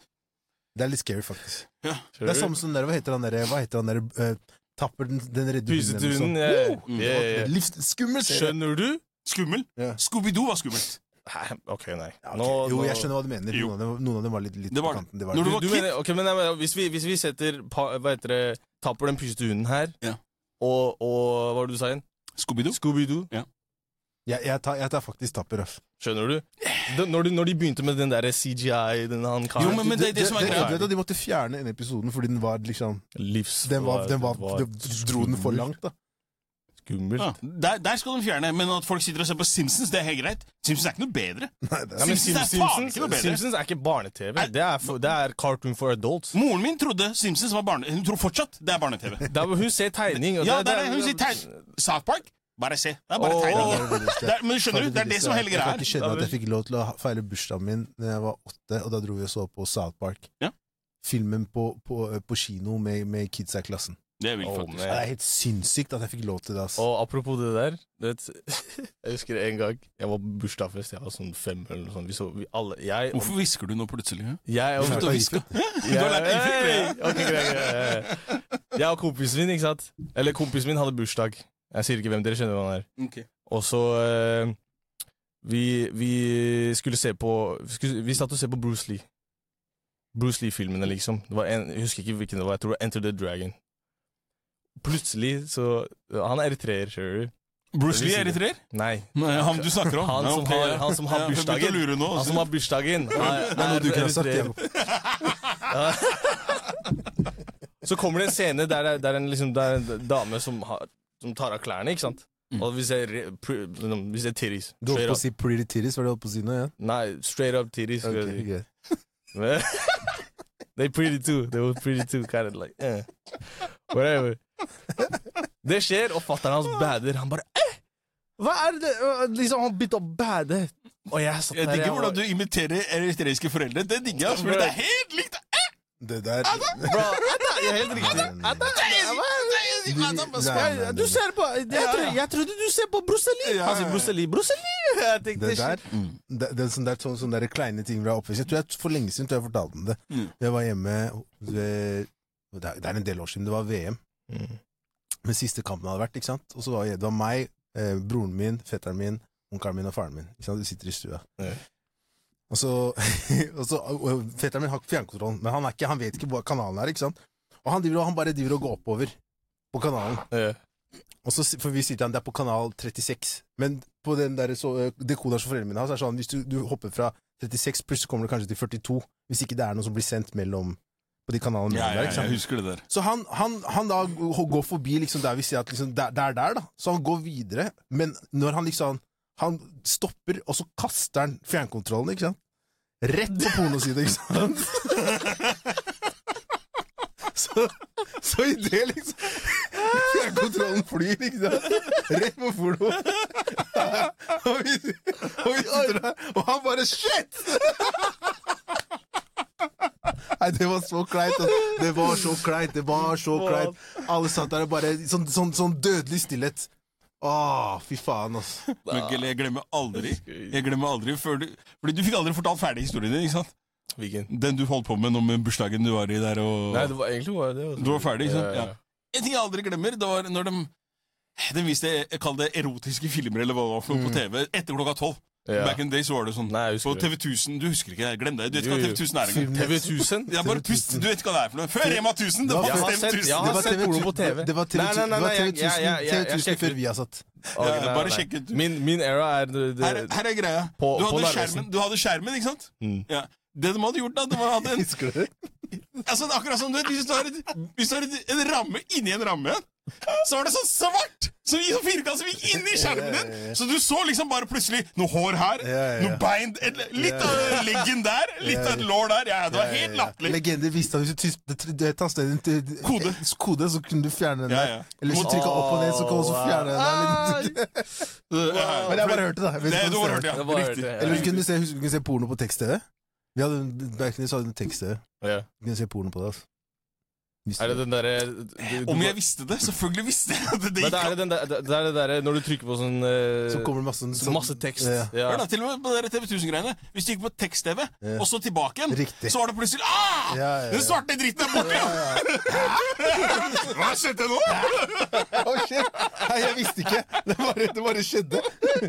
Det er litt scary, faktisk. Det Skjønner er du? samme som der, hva heter han der, hva heter han der, uh, tapper den, den redde Pysetunen. hunden. Ja, ja. Mm. Ja, ja, ja. Livs, skummel serie. Skjønner du? Skummel. Ja. Scooby-Doo var skummelt. Hæ, OK, nei. Ja, ok. Nå- jo, nå- jeg skjønner hva du mener. Jo. Noen av dem, noen av dem var litt, litt Det var på det. kanten. Det var Når det. du var Du kid, mener, ok, men, nei, men hvis, vi, hvis vi setter pa, hva heter det, tapper den pysete hunden her, Ja. og, og hva var det du sa igjen? Scooby-Doo. Scooby-Doo. Jeg, jeg, tar, jeg tar faktisk tapper, ass. Skjønner du? De, når, de, når de begynte med den der C G I, den han Jo, karen men, men det er det som er Du greia. vet at de måtte fjerne en episode fordi den var liksom Livs... Den var, den var, var det dro den for langt, da. Skummelt. Ja, der, der skal de fjerne, men at folk sitter og ser på Simpsons, det er helt greit. Simpsons er ikke noe bedre. Nei, det Ja, er, men Simpsons er Sim- faen Simpsons, ikke noe bedre. Simpsons er ikke barne-T V. Det, er for- det er cartoon for adults. Moren min trodde Simpsons var barne... Hun tror fortsatt det er barne-T V. Der hvor hun ser tegning. og Ja, det er det hun sier. tegn- South Park? Bare se. Det er bare Åh. tegning. det er det Det er- men du skjønner, det er det som er hele Jeg greia kan ikke her. skjønne at jeg fikk lov til å ha- feire bursdagen min da jeg var åtte, og da dro vi og så på South Park. Ja. Filmen på, på, på kino med, med kidsa i klassen. Det er vilt, Åh, faktisk. man. Det er helt sinnssykt at jeg fikk lov til det, ass. Og apropos det der du vet, Jeg husker en gang jeg var på bursdagsfest. Jeg var sånn fem eller noe sånt. Vi så, vi alle, jeg, og- Hvorfor hvisker du nå plutselig? hæ? jeg og Du Slutt å hviske. Jeg, har lært deg ifra, Hey! Ok, greit, greit, greit. Jeg og kompisen min, ikke sant? Eller kompisen min hadde bursdag. Jeg sier ikke hvem, dere skjønner hvem han er. Okay. Og så eh, vi, vi skulle se på Vi, skulle, vi satt og se på Bruce Lee. Bruce Lee-filmene, liksom. Det var en, jeg husker ikke hvilken det var. Jeg tror det var Enter the Dragon. Plutselig så Han er eritreer, skjønner du. Bruce Lee er eritreer? Nei. Nei, han du snakker om? Han Ja, som ok, har- ja. han som har Ja, jeg begynte bursdagen. å lure nå, Han altså. som har bursdagen, er, Det er noe du kunne ha sagt. eritreer. Ja. Så kommer det en scene der det er- der en, liksom, der er en dame som, har, som tar av klærne, ikke sant? Mm. Og vi ser, re- pr- liksom, vi ser titties. Du holdt Straight på å up. si pretty titties, var det du holdt på å si nå? Ja? Nei, straight up titties. Ok, really. greit. Men- They pretty too. They were pretty too, kind of like eh. Whatever. Det skjer, og fatteren hans bader. Han bare eh! Hva er det? Øh, Liksom, han begynte å bade. Og jeg satt Jeg der digger jeg hvordan var- du imiterer eritreiske foreldre. Det digger jeg, altså, for det er helt likt. Det der Bro, Atta, ja, helt riktig. Atta, ja, du ser på Jeg, trodde, jeg trodde du ser på Bruce Lee. Han sier Bruce Lee, Bruce Lee. Jeg tenkte, Det der, Mm. det, det er sånne, der, sånne, sånne der kleine ting fra oppvekst. Jeg tror jeg, For lenge siden tror jeg jeg fortalte om det. Mm. Jeg var hjemme ved, det, er, det er en del år siden, det var V M. Mm. Men siste kampen hadde vært, ikke sant? Og så var jeg, det var meg, eh, broren min, fetteren min, onkelen min og faren min. Ikke sant? Vi sitter i stua. Ja. Og så, og så og fetteren min har fjernkontrollen, men han, er ikke, han vet ikke hvor kanalen er, ikke sant? Og han, driver, og- han bare driver og går oppover på kanalen. Ja. Og så, for vi sier til han, det er på kanal trettiseks. Men på den der så, dekoderen som foreldrene mine har, så er det sånn, hvis du, du hopper fra trettiseks, plutselig kommer du kanskje til førtito. Hvis ikke det er noe som blir sendt mellom på de kanalene Ja, mellom ja, der, ikke sant? jeg husker det der. Så han, han, han da går forbi liksom der vi sier at liksom, der, der, der da. Så han går videre, men når han liksom han stopper, og så kaster han fjernkontrollen, ikke sant? Rett på pornosiden, ikke sant? Så, så i det liksom fjernkontrollen flyr, ikke sant? Rett på porno. Og vi, og vi sitter der, og han bare shit! Nei, det var så kleint. Altså. Det var så kleint. Det var så kleint. Alle satt der og bare sånn, sånn, sånn dødelig stillhet. Åh, fy faen, altså. Men Gelle, jeg glemmer aldri Jeg glemmer aldri før du Fordi du fikk aldri fortalt ferdig historien din, ikke sant? Hvilken? Den du holdt på med nå med bursdagen du var i der og Nei, det var egentlig var det også. Du var ferdig, ikke sant? Ja, Ja. ja. En ting jeg aldri glemmer, det var når de De viste, jeg kaller det erotiske filmer eller hva det var for noe på T V etter klokka tolv. Ja. Back in the day så var det sånn. Nei, jeg På husker T V tusen, du husker ikke det, glem det. Du vet ikke hva Jo, jo. T V tusen er engang. T V tusen? Ja, bare pust, du vet ikke hva det er for noe. Før Rema tusen, det var Jeg har T V sett- tusen. jeg Det har var sett TV porno på T V. Det var TV Nei, nei, nei, det var nei, jeg- jeg- jeg- jeg- jeg T V tusen sjekker. før vi har satt. Ok, Ja, nei, bare nei. sjekk ut. Min, min era er det, det, Her, her er greia. På- Du på hadde, Narvesen. skjermen, du hadde skjermen, ikke sant? Mm. Ja. Det de hadde gjort da, det var at en, Husker du det? altså, akkurat som du vet, hvis du har, et, hvis du har et, en ramme inni en ramme, så var det sånn svart, som gikk firkant som gikk inn i skjermen din. Så du så liksom bare plutselig noe hår her, Ja, ja, ja. noe bein, et, litt Ja, av leggen der, litt av et lår der. Ja, det var helt latterlig. Legender visste at hvis du tys- tastet inn til Kode. kode, så kunne du fjerne den Ja, der. ja. Eller hvis du trykket opp og ned, så kan du også fjerne den der. Ja, Men jeg bare hørte det. Jeg vet Det, ikke du om har det hørt, ja. Det var- Riktig. ja. Eller du kunne se, husk, du kunne se porno på tekst-T V. Vi hadde, back then så hadde vi tekst-T V. Ja. Du kunne se porno på det, altså. Visste Er det du? den derre du- du- Om jeg visste det, selvfølgelig visste jeg at det Men gikk det er an. det den der, det er det derre når du trykker på sånn eh, Så kommer det masse, så masse tekst. Ja. Ja. Hør da, til og med på dere T V tusen-greiene. Hvis du gikk på tekst-T V, Ja. og så tilbake igjen, Riktig. så var det plutselig ah! Ja, ja, ja. Den svarte dritten er borte! Hva skjedde nå? Å, shit! Nei, jeg visste ikke. Det bare, det bare skjedde.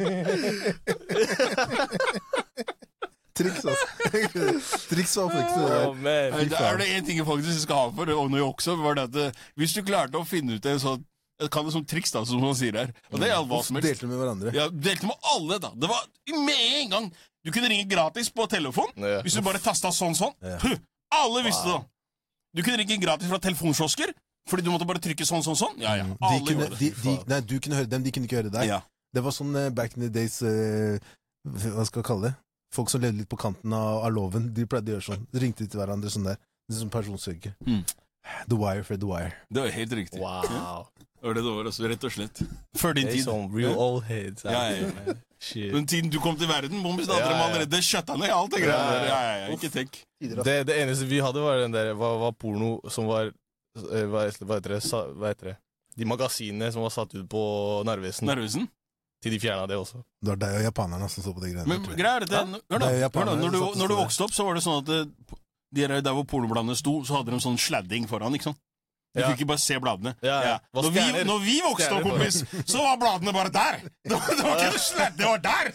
Triks, altså. Triks var faktisk det Oh, der. man. Nei, det er det en ting jeg faktisk skal ha for, og når jeg også, var det at eh, hvis du klarte å finne ut en sånn, jeg kan det som triks da, som man sier her, og det er hva som helst. Delte med hverandre. Ja, delte med alle da. Det var med en gang. Du kunne ringe gratis på telefon, Ja. hvis du bare tastet sånn sånn. Ja. Puh, alle visste det. Du kunne ringe gratis fra telefonkiosker, fordi du måtte bare trykke sånn sånn sånn. Ja, ja, De alle kunne, gjorde det. de, de, nei, du kunne høre dem, de kunne ikke høre deg. Ja. Det var sånn eh, back in the days eh, hva skal jeg kalle det? Folk som levde litt på kanten av, av loven, de pleide å gjøre sånn. De ringte til hverandre sånn der. Det er sånn personsøker. Mm. The Wire for The Wire. Det var helt riktig. Wow. Det var det det var, altså, rett og slett. Før din Det er tid. sånn real old heads. Ja, ja, ja. Shit. Den tiden du kom til verden, bombis, da Ja, hadde de ja. allerede skjøtta ned alt det greiene der. Ja, ja, ja, ikke tenk. Det, det eneste vi hadde, var den der var, var porno som var eh, hva, hva heter det? Sa, hva heter det? De magasinene som var satt ut på Narvesen. Nervøsen. Til de fjerna det også. Det var deg og japanerne som så på de greiene. Men tror jeg. greia er at det, hør da, Det er hør da japanere når, du, som satte når du det. vokste opp, så var det sånn at det, de der der hvor pornobladene sto, så hadde de sånn sladding foran, ikke sant? Du Ja. kunne ikke bare se bladene. Ja, ja. Hva Når, vi, stjerner? når vi vokste opp, Stjerner kompis, så var bladene bare der! Det var, det var ikke noe sladd, det var der!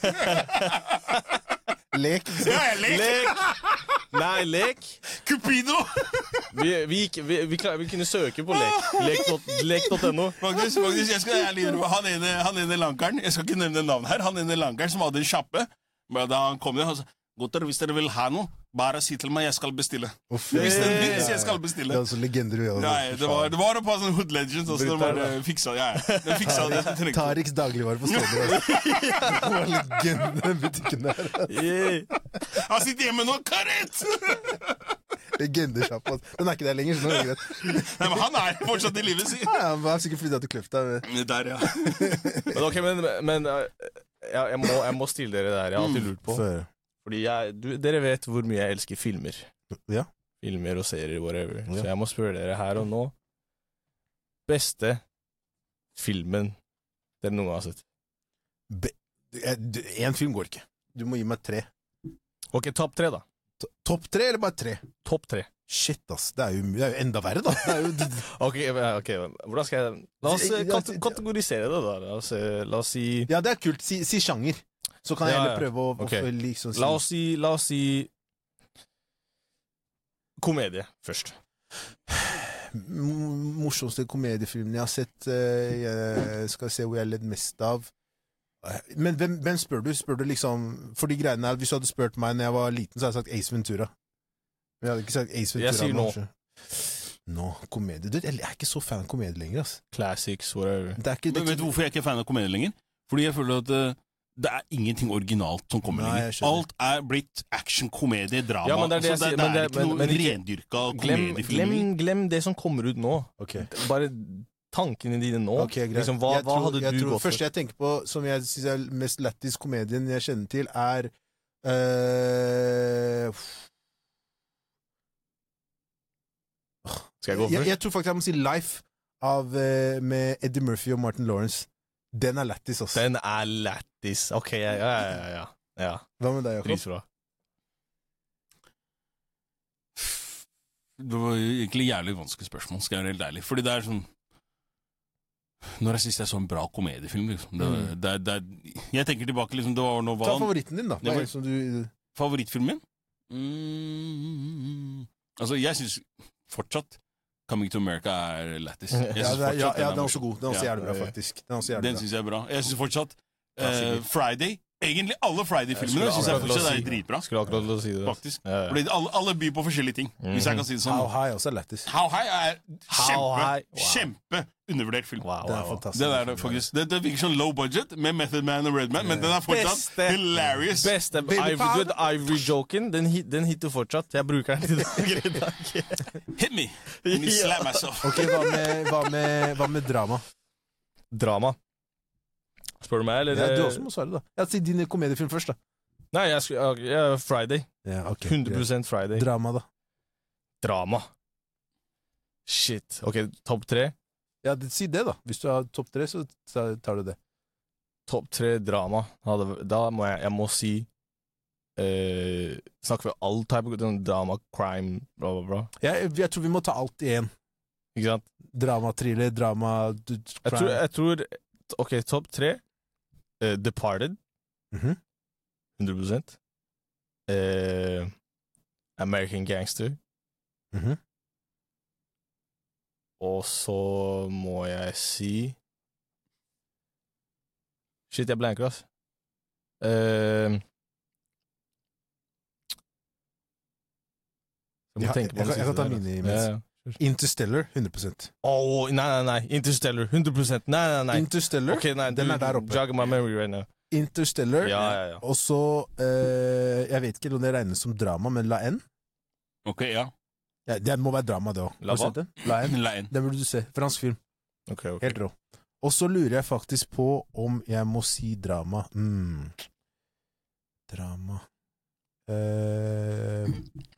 Lek. Ja, jeg lekte. Lek! Nei, lek! Cupido! Vi, vi, gikk- vi, vi, klar, vi kunne søke på lek. Lek dot no. Faktisk, faktisk, jeg skal ærlig innrømme, han ene, han ene lankeren, jeg skal ikke nevne navn her, han ene lankeren som hadde en kjappe, men da han kom ned, han sa, gutter, hvis dere vil ha noe, bare si til meg, jeg skal bestille. Uff, Hvis dere vil, ja, så jeg ja. skal Det bestille. er også legender vi hadde. Nei, det var, det var et par sånne Hood Legends også, de bare fiksa, ja, ja. De fiksa det, jeg trengte. Tariks dagligvare på Stovner. Altså. Det var legende, den butikken der. Yeah. Han sitter hjemme nå, Karet! Legendesjapp. Altså. Den er ikke der lenger, så nå er det greit. Nei, men han er fortsatt i livet, si. Ja, han var sikkert flyttet til Kløfta. Der, ja. Men ok, men, men eh, jeg, jeg, må, jeg må stille dere det her. Jeg har alltid lurt på. Før. Fordi jeg, du, dere vet hvor mye jeg elsker filmer. Ja. Filmer og serier, whatever. Ja. Så jeg må spørre dere her og nå. Beste filmen dere noen gang har sett? Én film går ikke. Du må gi meg tre. Ok, topp tre, da. To- Topp tre, eller bare tre? Topp tre. Shit, ass. Det er jo, det er jo enda verre, da. Det er jo, Ok, ok, hvordan skal jeg La oss eh, kate- kategorisere det, da. La oss, eh, la oss si ja, det er kult. Si, si sjanger. Så kan jeg Ja, heller ja. prøve å, å Ok. få liksom si La oss si La oss si komedie først. M- morsomste komediefilmen jeg har sett. eh, Jeg skal se hvor jeg har ledd mest av. Eh, Men hvem, hvem spør du? Spør du liksom For de greiene her, hvis du hadde spurt meg når jeg var liten, så hadde jeg sagt Ace Ventura. Men jeg hadde ikke sagt Ace Ventura. Jeg sier nå. kanskje. Nå, komedie. Du, jeg er ikke så fan av komedie lenger, ass. Classics, whatever. Det er ikke, det Men er vet du ikke hvorfor jeg ikke er fan av komedie lenger? Fordi jeg føler at eh, det er ingenting originalt som kommer Nei, jeg lenger. skjønner. Alt er blitt action, komedie, drama. Ja, men det er det Altså, jeg sier, det, men det er det- ikke noe men- men ikke- rendyrka Glem, komediefilm. glem, glem det som kommer ut nå. Ok, Bare tankene dine nå. Ok, greit. Liksom, hva, Jeg hva tror- hadde jeg du tror, gått for? første jeg tenker på, som jeg synes er mest lættis komedien jeg kjenner til, er eh, Skal jeg gå jeg, først? jeg tror faktisk jeg må si Life av, eh, med Eddie Murphy og Martin Lawrence. Den er lættis, altså. Den er lættis. Ok, ja, ja, ja. ja. ja. Hva med deg, Jakob? Dritbra. Det var egentlig jævlig vanskelig spørsmål, skal jeg være helt ærlig. Fordi det er sånn Når jeg synes det er så en bra komediefilm, liksom. Det, Mm. det, er- det, er- jeg tenker tilbake, liksom, det var noe Ta hva favoritten din, da. Hva Det var- er det som du... Favorittfilmen min? Mm, altså, jeg synes fortsatt Coming to America er lættis. Jeg Ja, synes det er, ja, fortsatt ja, er den er også morsom. god. Den er også Ja. jævlig bra, faktisk. Den er også jævlig Den bra. synes jeg er bra. Jeg synes fortsatt eh, Klassiker. Friday Egentlig alle Friday-filmene skulle synes jeg akkurat fortsatt til å er si- dritbra. Skulle akkurat til å si det. Faktisk. Ja, ja. Fordi alle, alle byr på forskjellige ting, hvis jeg kan si det sånn. How High også er lættis. How High er How kjempe, High, wow. kjempe undervurdert film. Wow, Den er wow, wow. fantastisk. Det, der, er faktisk, det, det virker sånn low budget med Method Man og Redman, men den er fortsatt Beste. hilarious. Beste Baby Ivory, powder. du vet, Ivory-joken, den, hit, den hitter fortsatt. Jeg bruker den til dager i dag. Hit me. Let me Ja. slap myself. Ok, hva med, hva med, hva med drama? Drama. Spør du meg, eller? Ja, du også må svare, da. Ja, Si din komediefilm først, da. Nei, jeg skulle, ja, ja, Friday. Ja, ok. hundre prosent Friday. Drama, da. Drama. Shit. Ok, topp tre. Ja, det, Si det, da. Hvis du har topp tre, så ta- tar du det. Topp tre drama. Ja, det- Da må jeg, jeg må si eh, Snakker vi all type of sånn drama, crime, bla, bla, bla. Jeg, jeg tror vi må ta alt i én. Ikke sant? Drama, thriller, drama du, Jeg tror, jeg tror Ok, topp tre. Eh, Departed. Mhm. hundre prosent. Eh, American Gangster. Mhm. Og så må jeg si Shit, jeg blanker, ass. Eh, jeg må Ja, tenke på jeg den kan- jeg kan siste ta der, mine ass. imens. Ja, ja. Interstellar, hundre prosent. Åh, nei, nei, nei. Interstellar. hundre prosent. Nei, nei, nei. Interstellar, Ok, nei, den du er der oppe. jogger my memory right now. Interstellar. Ja, ja, ja. Og så eh, Jeg vet ikke om det regnes som drama, men La N. Ok, ja. Ja, det må være drama, det òg. La hva? La N. La en. Den burde du se. Fransk film. Ok, ok. Helt rå. Og så lurer jeg faktisk på om jeg må si drama. Mm. Drama eh,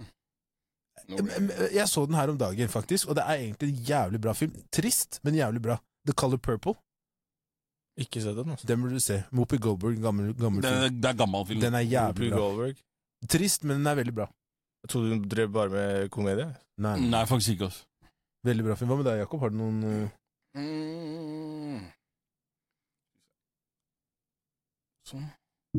Jeg så den her om dagen, faktisk, og det er egentlig en jævlig bra film. Trist, men jævlig bra. The Color Purple. Ikke sett den, altså. Den burde du se. Whoopi Goldberg, gammel, gammel Det, film. det er gammel film. Den er jævlig Whoopi bra. Goldberg. Trist, men den er veldig bra. Jeg trodde hun drev bare med komedie. Nei, Nei, faktisk ikke, altså. Veldig bra film. Hva med deg, Jakob? Har du noen uh... Mm. Sånn.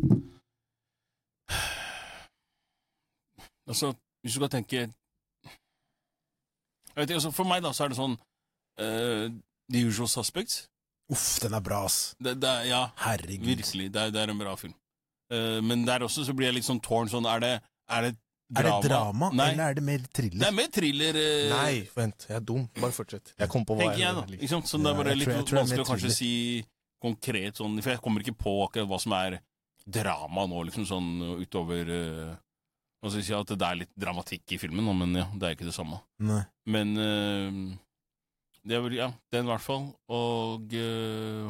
Altså, hvis du kan tenke Jeg vet ikke, altså For meg da, så er det sånn uh, The Usual Suspects. Uff, den er bra, ass. Det, det, er- ja, Herregud. virkelig. Det er, det er en bra film. Uh, men der også så blir jeg litt sånn tårn sånn Er det, er det Er drama? det drama, Nei. eller er det mer Det thriller? er mer thriller. Uh, Nei, vent. Jeg er dum. Bare fortsett. Jeg kom på hva Tenker jeg, da. liker. Ikke sant? Så det er Ja, bare jeg litt tror- jeg tror det er vanskelig å mer kanskje thriller. si konkret sånn, for jeg kommer ikke på akkurat hva som er drama nå, liksom sånn utover uh, Nå skal jeg si at det er litt dramatikk i filmen, nå, men ja, det er ikke det samme. Nei. Men uh, det er vel, ja, den i hvert fall. Og uh,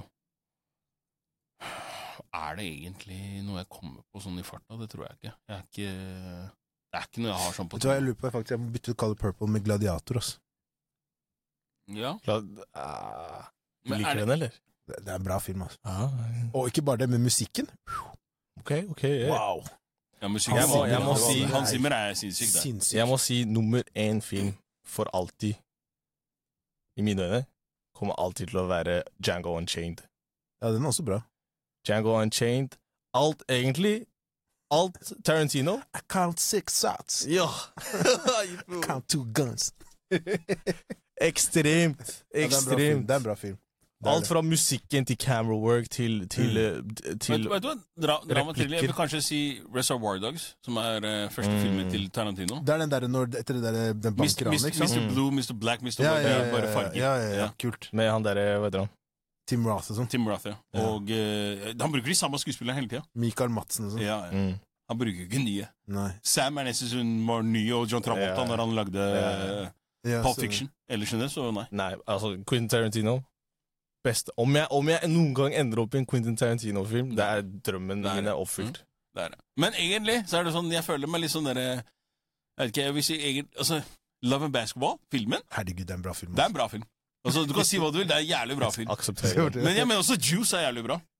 er det egentlig noe jeg kommer på sånn i farta? Det tror jeg ikke. Jeg er ikke det er ikke noe jeg har sånn på Vet du hva, jeg lurer på faktisk, jeg må bytte ut Color Purple med Gladiator, ass. Ja. La- ah, Du Men er liker det- den, eller? Det det er en bra film, ass. Ah, Og ikke bare det, men musikken. ok, ok. yeah. Wow. Ja, musikk, Jeg må- jeg må Hans- si- Hans Zimmer er sinnssyk der. Sinnssykt. Jeg må si nummer én film for alltid, i mine øyne, kommer alltid til å være Django Unchained. Ja, den er også bra. Django Unchained. Alt, egentlig. Alt Tarantino. I count six shots. Ja. Count two guns. Ekstremt. Ja, det er en bra film. Ekstremt. Det er en bra film. Det er Alt det. fra musikken til camera work til, til, Mm. eh, d- til Vet, vet du hva? Dra, drama til, jeg vil replikker. kanskje si Reservoir Dogs, som er uh, første Mm. filmen til Tarantino. Det er den der når, etter det der, den mister bankranet, ikke sant? mister Blue, mister Black, mister Ja, White, ja, det er ja, bare ja, farger. ja, ja, ja. Ja. Kult. Med han derre, hva heter han? Tim Roth og sånn. Tim Roth, ja. Ja. Og eh, han bruker de samme skuespillerne hele tida. Michael Madsen og sånn. Ja, ja. Mm. Han bruker ikke nye. Nei. Sam er nesten hun var ny, og John Travolta Ja, ja. når han lagde Ja, uh, Ja, Pulp så- Fiction. Ellers enn det, så nei. Nei, altså Quentin Tarantino. Beste. Om jeg, om jeg noen gang ender opp i en Quentin Tarantino-film, det er drømmen Det er min det. er oppfylt. Det er det. Men egentlig så er det sånn, jeg føler meg litt sånn derre Jeg vet ikke, jeg vil si egentlig Altså, Love and Basketball, filmen, Herregud, det er en bra film. det er ass. en bra film. Altså, Du kan si hva du vil, det er en jævlig bra film. Aksepterer det. Men jeg mener også Juice er jævlig bra.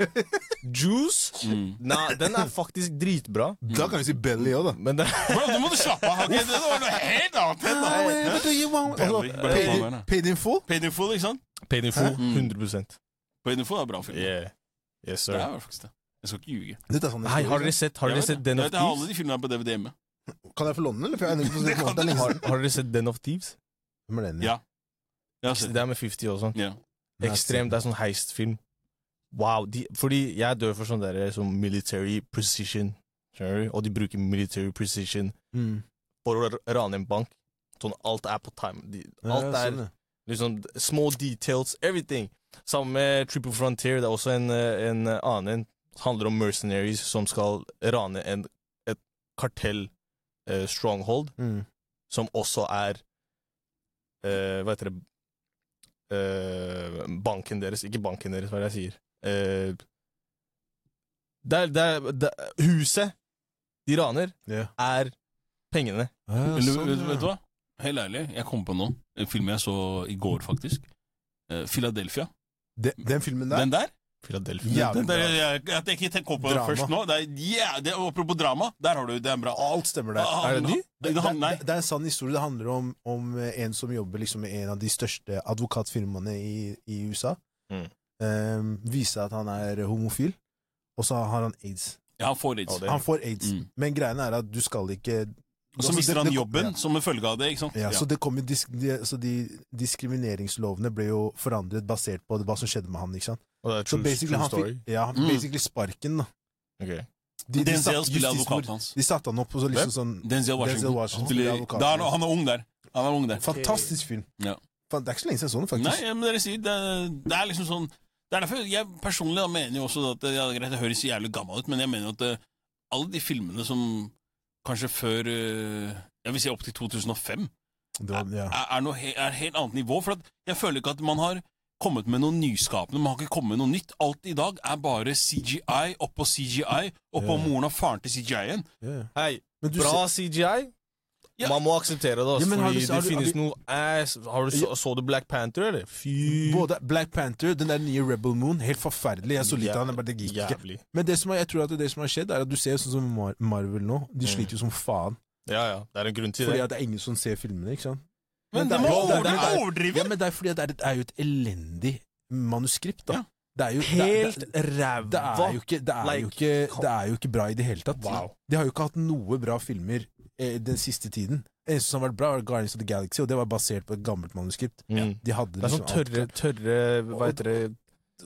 Juice? Mm. Nei, den er faktisk dritbra. Da kan vi si Belly òg, da. Men det Bro, nå må du slappe av. Okay? Det var noe helt annet. enn Oh, det. what do you want? Belly, Altså, bare paid, faen meg, da. paid in full? Paid in full, ikke sant? Paid in full, Mm. hundre prosent. Paid in full er bra film. Yeah. Yes, Det sir. er faktisk det. Jeg skal ikke ljuge. Dette er sånn Hei, har dere historie, sett, har Jeg dere vet sett det. Den Jeg of vet, jeg har alle Thieves? de filmene på D V D hjemme. så- Kan jeg få låne den, eller? For jeg er nødt til å se kan den. Det er lenge Har, siden. har dere sett Den of Thieves? Hvem er den? Ja. Jeg har sett Det det. er med fifty og sånn. Ja. Ekstremt, det er sånn heistfilm. Wow, de, fordi jeg dør for sånn der som military precision, skjønner du? Og de bruker military precision Mm. for å rane en bank. Sånn alt er på time. De, alt Ja, er sånn, ja. liksom small details, everything. Samme med Triple Frontier, det er også en, eh, en annen en. Det handler om mercenaries som skal rane en, et kartell eh, stronghold, Mm. som også er eh, hva heter det eh, banken deres, ikke banken deres, hva er det jeg sier. Eh, det er, det er, det er, huset de raner, Ja. er pengene. Ah, Eller, sånn, vet, ja. vet du hva? Helt ærlig, jeg kom på noe. En film jeg så i går, faktisk. Eh, Philadelphia. Den, den filmen der? Den der? Philadelphia. Jævlig Den der bra. jeg, at jeg ikke kom på den Drama. først nå. Det er, yeah, det, apropos drama, der har du det er bra. Alt stemmer der. Ah, Er det ny? Det, det, Det, han- nei. det, det er en sann historie. Det handler om, om en som jobber liksom med en av de største advokatfirmaene i, i U S A. Mm. Um, viser at han er homofil, og så har han aids. Ja, han får aids. Ja, det- Han får aids, Mm. men greiene er at du skal ikke Og så altså, mister det- han det- jobben ja. som en følge av det, ikke sant? Ja, så det kom jo disk, de, så de diskrimineringslovene ble jo forandret basert på hva som skjedde med han, ikke sant? Og det er Så true, basically, true han story. fikk, ja, han Mm. fikk basically sparken, da. Ok. De, de, Denzel satt- spiller justismord- advokaten hans. De satte han opp, og så liksom sånn Denzel Washington. Denzel Washington Spiller, spiller advokaten. da er han, han er ung der. Han er ung der. Fantastisk film. Ja. Fan, det er ikke så lenge siden jeg så den, Nei, faktisk. ja, men dere sier, det, det er liksom sånn Det er derfor jeg personlig da, mener jo også at ja, greit, det høres jævlig gammel ut, men jeg mener jo at eh, alle de filmene som kanskje før eh, jeg vil si opp til to tusen og fem Det var, ja. er, er noe he, er helt annet nivå. For at jeg føler ikke at man har kommet med noe nyskapende. Man har ikke kommet med noe nytt. Alt i dag er bare C G I oppå C G I oppå Ja. moren og faren til C G I-en. Ja. Hei, Men du bra C G I. Ja. Man må akseptere det, altså, Ja, men har fordi du- har det du- har finnes du- noe ass. Har du så, så du Black Panther, eller? Fy Både Black Panther, den der nye Rebel Moon, helt forferdelig. Jeg så litt av den, men det gikk ikke. Jævlig. Men det som er, jeg tror at det som har skjedd, er at du ser sånn som Mar Marvel nå. De Mm. sliter jo som faen. Ja, ja. Det er en grunn til Fordi det. at det er ingen som ser filmene, ikke sant? Men det det er- må det er- det er- overdrive! overdrive. Ja, men det er fordi at det er, et, er jo et elendig manuskript, da. Ja. Det er jo Helt det, det, ræva. det er jo ikke, det er Like, jo ikke, det er jo ikke bra i det hele tatt. Wow. De har jo ikke hatt noe bra filmer eh, den siste tiden. Det eneste som har vært bra, var Guardians of the Galaxy, og det var basert på et gammelt manuskript. Mm. De hadde Det er sånn liksom alt tørre, tørre Hva heter det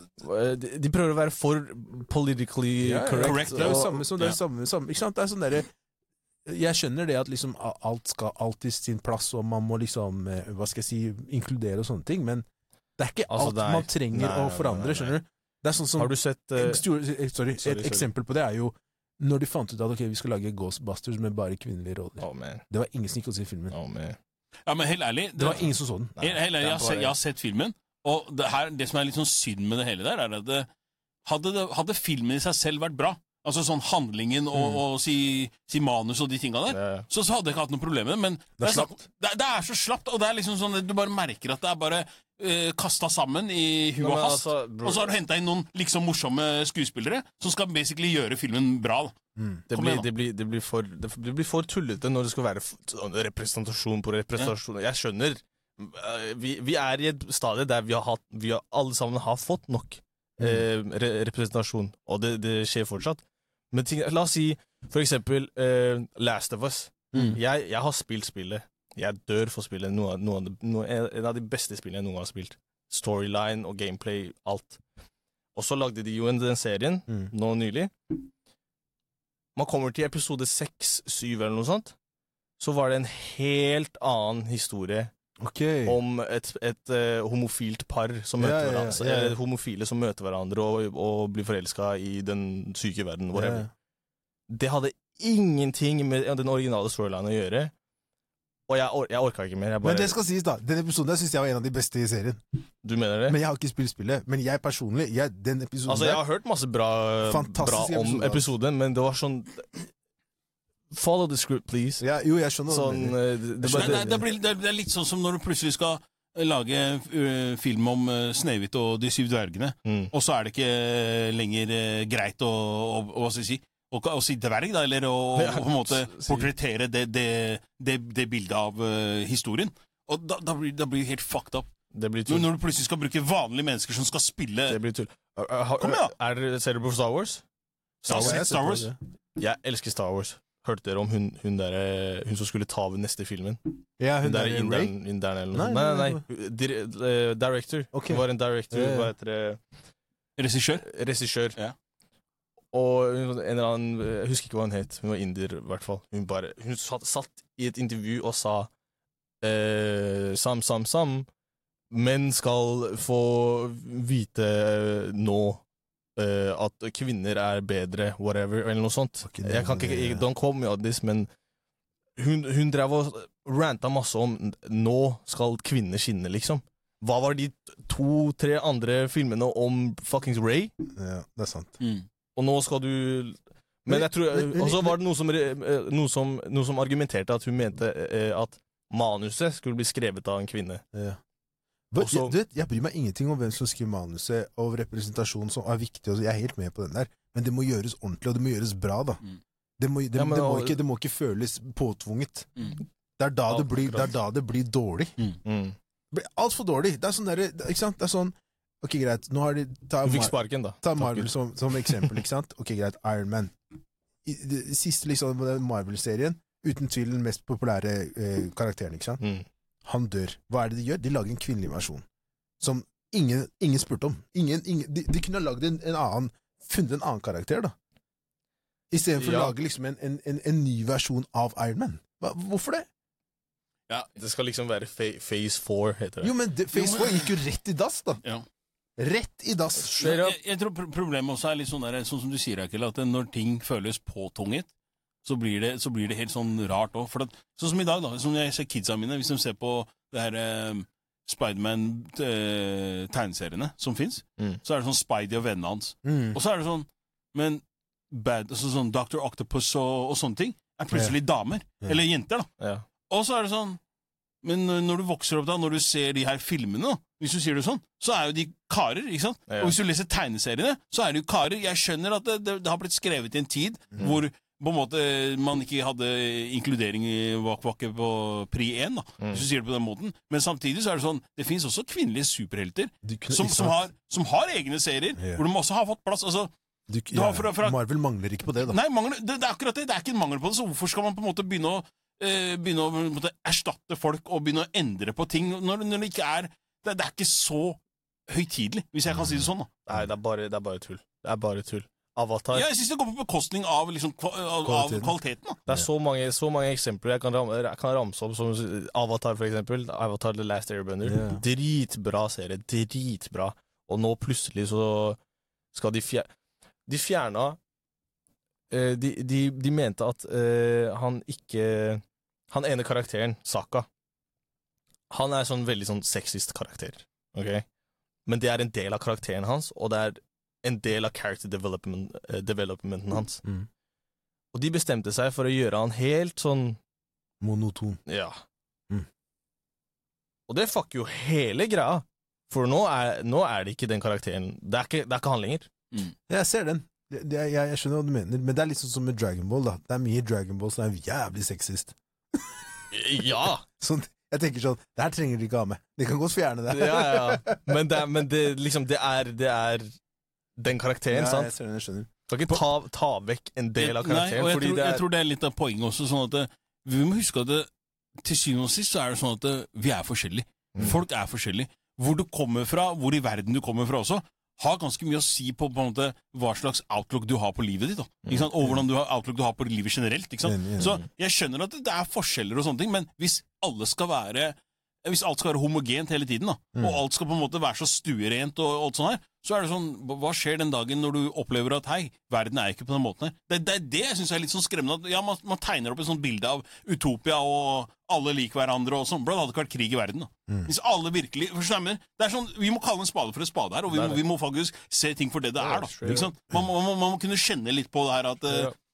de, de prøver å være for politically Ja, ja, correct. correct, Det er jo og- samme som det er Ja. samme, samme Ikke sant? Det er sånn derre Jeg skjønner det at liksom a- alt skal alltid sin plass, og man må liksom eh, Hva skal jeg si inkludere og sånne ting, men det er ikke Altså, alt det er- man trenger Nei, å nei, forandre, nei, nei. skjønner du? Det er sånn som Har du sett eh, et, stor- eh, sorry, sorry, et sorry. eksempel på det er jo når de fant ut at ok, vi skal lage Ghostbusters med bare kvinnelige roller. Oh, man. Det var ingen som gikk og så filmen. Oh, man. Ja, men helt ærlig Det var ingen som så den. Nei, Helt, helt ærlig, det er jeg, har sett, bare- jeg har sett filmen, og det, her, det som er litt sånn synd med det hele der, er at det, hadde, det, hadde filmen i seg selv vært bra, altså sånn handlingen og, Mm. og si, si manus og de tinga der, Ja. så, så hadde jeg ikke hatt noe problem med det. Men Det er snakk- slapt. Det, det er så slapt, og det er liksom sånn du bare merker at det er bare uh, kasta sammen i hu Men, og hast. altså, bro, Og så har du henta inn noen liksom morsomme skuespillere som skal basically gjøre filmen bra. da. Mm. det, Kom blir, igjen, da. det, blir, det, blir for, det blir for tullete når det skal være f- sånn representasjon på representasjon. Jeg skjønner. eh, Vi, vi er i et stadie der vi har, hatt, vi har alle sammen har fått nok eh, re representasjon, og det, det skjer fortsatt. Men ting, la oss si for eksempel eh, Last of Us. Mm. Jeg, jeg har spilt spillet. Jeg dør for spillet. Noe, av- noe, av det- noe, en av de beste spillene jeg noen gang har spilt. Storyline og gameplay, alt. Og så lagde de jo en, den serien Mm. nå nylig. Man kommer til episode seks, syv eller noe sånt, så var det en helt annen historie Ok. om et, et eh, homofilt par som Ja, møter ja, ja, hverandre. ja, ja. Eller homofile som møter hverandre og, og blir forelska i den syke verden. Whatever. Ja. Det hadde ingenting med den originale storylinen å gjøre. Og jeg, or jeg orka ikke mer. Jeg bare, Men det skal sies, da. Den episoden der syns jeg var en av de beste i serien. Du mener det? Men jeg har ikke spilt spillet. Men jeg personlig, jeg, den episoden Altså, jeg har hørt masse bra, Fantastisk bra om episode, altså. episoden, men det var sånn Follow the script, please. der ja, Jo, jeg skjønner hva du Sånn mener. eh, det, det, Det, bare- det, det, blir, det, det er litt sånn som når du plutselig skal lage uh, film om uh, Snehvit og de syv dvergene, Mm. og så er det ikke uh, lenger uh, greit å, å, å, hva skal jeg si, å, å si dverg, da, eller å, Ja, å på en måte si- portrettere det, det, det, det bildet av uh, historien. Og da, da, blir, da blir det helt fucked up. Det blir Når, tull. når du plutselig skal bruke vanlige mennesker som skal spille Det blir tull. Er, er, Kom igjen, er, dere- ser dere på Star Wars? Star Wars. Jeg Star Wars. ser på det. Jeg elsker Star Wars. Hørte dere om hun, hun, der, hun som skulle ta over neste filmen? Ja, Hun hun der der Ray. inderen, inderen eller noe Nei, sånt. Nei, nei, nei, nei. Dir, eh, director. Ok. Hun var en director, Ja, ja. hva heter det? regissør. Regissør. Ja. Og hun- en eller annen, jeg husker ikke hva hun het, hun var inder i hvert fall. Hun, bare, hun satt, satt i et intervju og sa eh, sam, sam, sam, menn skal få vite nå eh, at kvinner er bedre, whatever, eller noe sånt. Ok, Jeg kan ikke, det- jeg, don't call me on this, men hun, hun drev og ranta masse om nå skal kvinner skinne, liksom. Hva var de to-tre andre filmene om fuckings Ray? Ja, det er sant. Mm. Og nå skal du Men jeg tror Men- men- Og så var det noe som, re- eh, noe, som, noe som argumenterte at hun mente eh, at manuset skulle bli skrevet av en kvinne. Ja. But, Også- jeg, du vet, jeg bryr meg ingenting om hvem som skriver manuset, og representasjon som er viktig. Og så- jeg er helt med på den der, men det må gjøres ordentlig, og det må gjøres bra, da. Mm. Det må, det, Ja, men det, må og- ikke, det må ikke føles påtvunget. Mm. Det er da, Ja, det, blir, det er akkurat. da det blir dårlig. Mm. Det blir altfor dårlig. Det er sånn derre, ikke sant? Det er sånn, ok, greit, nå har de, ta, Hun fikk Mar sparken, da. ta Takk Marvel Gud. som, som eksempel, ikke sant? Ok, greit, Iron Man. I, det siste liksom, den Marvel-serien, uten tvil den mest populære eh, karakteren, ikke sant? Mm. Han dør. Hva er det de gjør? De lager en kvinnelig versjon. Som ingen, ingen spurte om. Ingen, ingen, de, de kunne ha lagd en, en annen, funnet en annen karakter, da. I stedet for Ja. å lage liksom en, en, en, en ny versjon av Iron Man. Hva, hvorfor det? Ja. Det skal liksom være fa phase four, heter det. Jo, men det, Phase Jo, four men- gikk jo rett i dass, da. Ja. Rett i dass. Straight up. Jeg, jeg tror pro- problemet også er litt sånn, der, sånn som du sier, Akel, at når ting føles påtunget, så blir det, så blir det helt sånn rart òg. Sånn som i dag, da. Som jeg ser kidsa mine, hvis de ser på det her eh, Spiderman-tegneseriene som fins, Mm. så er det sånn Spidey og vennene hans. Mm. Og så er det sånn Men bad, altså sånn doktor Octopus og, og sånne ting er plutselig damer. Ja. Eller jenter, da. Ja. Og så er det sånn Men når når du vokser opp, da, når du ser de her filmene, da, hvis du sier det sånn, så er jo de karer, ikke sant? Ja. Og hvis du leser tegneseriene, så er det jo karer. Jeg skjønner at det, det, det har blitt skrevet i en tid hvor på en måte man ikke hadde inkludering i var, var ikke på pri én, da, Mm. hvis du sier det på den måten. Men samtidig så er det sånn, det finnes også kvinnelige superhelter Du kunne- som, ikke som, sant? har, som har egne serier, Ja. hvor de også har fått plass. Altså, Du, Du har fra- fra- Marvel mangler ikke på det, da. nei, mangler, det, det er akkurat det. Det er ikke en mangel på det, så hvorfor skal man på en måte begynne å eh, begynne å på en måte, erstatte folk og begynne å endre på ting når, når det ikke er det, det er ikke så høytidelig, hvis jeg kan si det sånn. da. Nei, det er, bare, det er bare tull. Det er bare tull. Avatar. Ja, jeg syns det går på bekostning av, liksom, kva, av, av Kvaliteten. kvaliteten. da. Det er så mange, så mange eksempler jeg kan, ram, jeg kan ramse opp, som Avatar, for eksempel. Avatar The Last Airbender. Ja. Dritbra serie. Dritbra. Og nå plutselig så skal de fjerne De fjerna eh, de, de, de mente at eh, han ikke Han ene karakteren, Saka, han er sånn veldig sånn sexist karakter. Ok? Men det er en del av karakteren hans, og det er en del av character development, eh, developmenten hans. Mm. Og de bestemte seg for å gjøre han helt sånn Monoton. Ja. Mm. Og det fucker jo hele greia. For nå er, nå er det ikke den karakteren. Det er ikke, det er ikke han lenger. Jeg ser den. Det, det, jeg, jeg skjønner hva du mener, men det er litt sånn som med Dragon Ball, da. Det er mye Dragon Ball som er jævlig sexist. Ja! Sånn, jeg tenker sånn, det her trenger de ikke ha med. De kan godt fjerne det. ja, ja. Men, det, er- men det, liksom, det, er, det er den karakteren, Ja, sant? jeg ser den, jeg skjønner. Du kan ikke ta, ta vekk en del av Nei, karakteren. og jeg fordi tror, det jeg er tror det er litt av poenget også. sånn at det, Vi må huske at det, til syvende og sist så er det sånn at det, vi er forskjellige. Mm. Folk er forskjellige. Hvor du kommer fra, hvor i verden du kommer fra også, har ganske mye å si på, på en måte, hva slags outlook du har på livet ditt. Da. Ikke sant? Og hvordan du har, outlook du har på livet generelt. Ikke sant? Enig, enig. Så jeg skjønner at det, det er forskjeller og sånne ting, men hvis alle skal være hvis alt skal være homogent hele tiden, da, Mm. og alt skal på en måte være så stuerent, og alt sånt her, så er det sånn, hva skjer den dagen når du opplever at hei, verden er ikke på den måten her? Det, det er det jeg synes er litt sånn skremmende. At, ja, man, man tegner opp et sånt bilde av utopia, og alle liker hverandre, og sånn. Bro, det hadde ikke vært krig i verden. da. Mm. Hvis alle virkelig forstår jeg, det er sånn, Vi må kalle en spade for en spade her, og vi, Det er må, det. vi må faktisk se ting for det det Ja, er. da. straight Ikke sant? Man, må- man, må- man må kunne kjenne litt på det her at eh, Ja.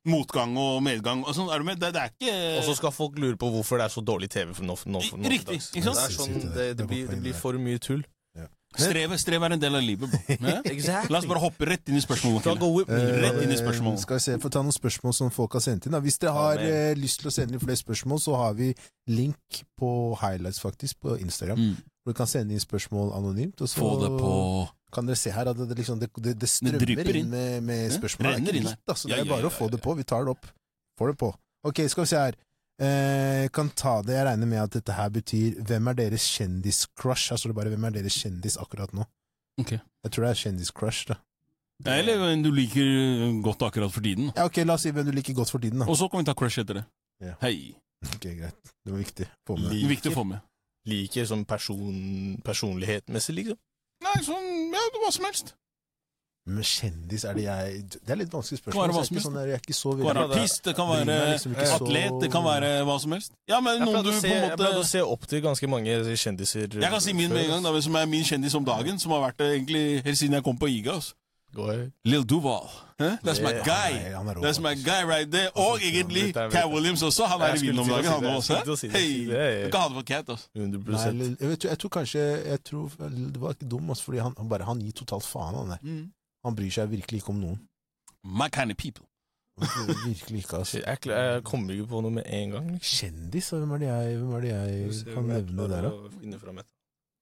motgang og medgang. Og sånn, er du med? Det, det er ikke Og så skal folk lure på hvorfor det er så dårlig T V for nå, nå, nå Riktig, ikke sant? Det, er sånn, det, det, blir, det blir for mye tull. Strevet strev er en del av livet, bro. Ja? Exactly. La oss bare hoppe rett inn i spørsmålet. Struggle with me. Rett inn i Eh, spørsmålet. Skal vi se, få ta noen spørsmål som folk har sendt inn. Da. Hvis dere har Amen. eh, lyst til å sende inn flere spørsmål, så har vi link på highlights faktisk på Instagram. Mm. Hvor du kan sende inn spørsmål anonymt. Og så Få det på kan dere se her at det, liksom, det, det, det strømmer drypper inn inn. med, med Ja, spørsmål. Det er renner ikke inn litt, her. altså. Ja, Det er ja, bare ja, å få ja. det på. Vi tar det opp. Får det på. Ok, skal vi se her. Eh, kan ta det. Jeg regner med at dette her betyr hvem er deres kjendiscrush? Her står det bare hvem er deres kjendis akkurat nå. Ok. Jeg tror det er kjendiscrush, da. Ja, eller hvem du liker godt akkurat for tiden. Ja, ok, la oss si hvem du liker godt for tiden, da. Og så kan vi ta crush etter det. Ja. Hei. Ok, greit. Det var viktig. Få med. Liker. Viktig å få med. Liker som person, personlighetsmessig, liksom. Nei, sånn, ja, hva som helst. Men kjendis, er det jeg Det er litt vanskelig Kan spørsmål. være hva så som jeg er ikke sånn der, jeg er ikke så Det kan være veldig artist, det kan bryr være meg liksom ikke så- atlet, det kan være hva som helst. Ja, men Jeg noen pleide du å på se, en jeg pleide å måte se opp til ganske mange kjendiser. Jeg kan si min med en gang, da, hvem som er min kjendis om dagen, som har vært det egentlig helt siden jeg kom på I G A. Altså. Gå ahead. Lil Duval. Huh? That's my Det- guy. Nei, han er rå, That's my faktisk. guy right there. Og egentlig Dette er- Cat Williams også. Han er Jeg i vinden om skulle til å dagen, si han det, jeg også. skulle til å si det. Hei. Det er- Du kan ha det for Cat, altså. hundre Nei, prosent. eller- jeg, vet, jeg tror kanskje jeg tror, Det var ikke dum, altså, fordi han, han bare Han gir totalt faen, han der. Mm. Han bryr seg virkelig ikke om noen. My kind of people. Virkelig ikke, altså. Jeg, kl- jeg kommer ikke på noe med en gang. liksom. Kjendis? Hvem er det jeg, hvem er det jeg kan nevne der, da? Finne fram et.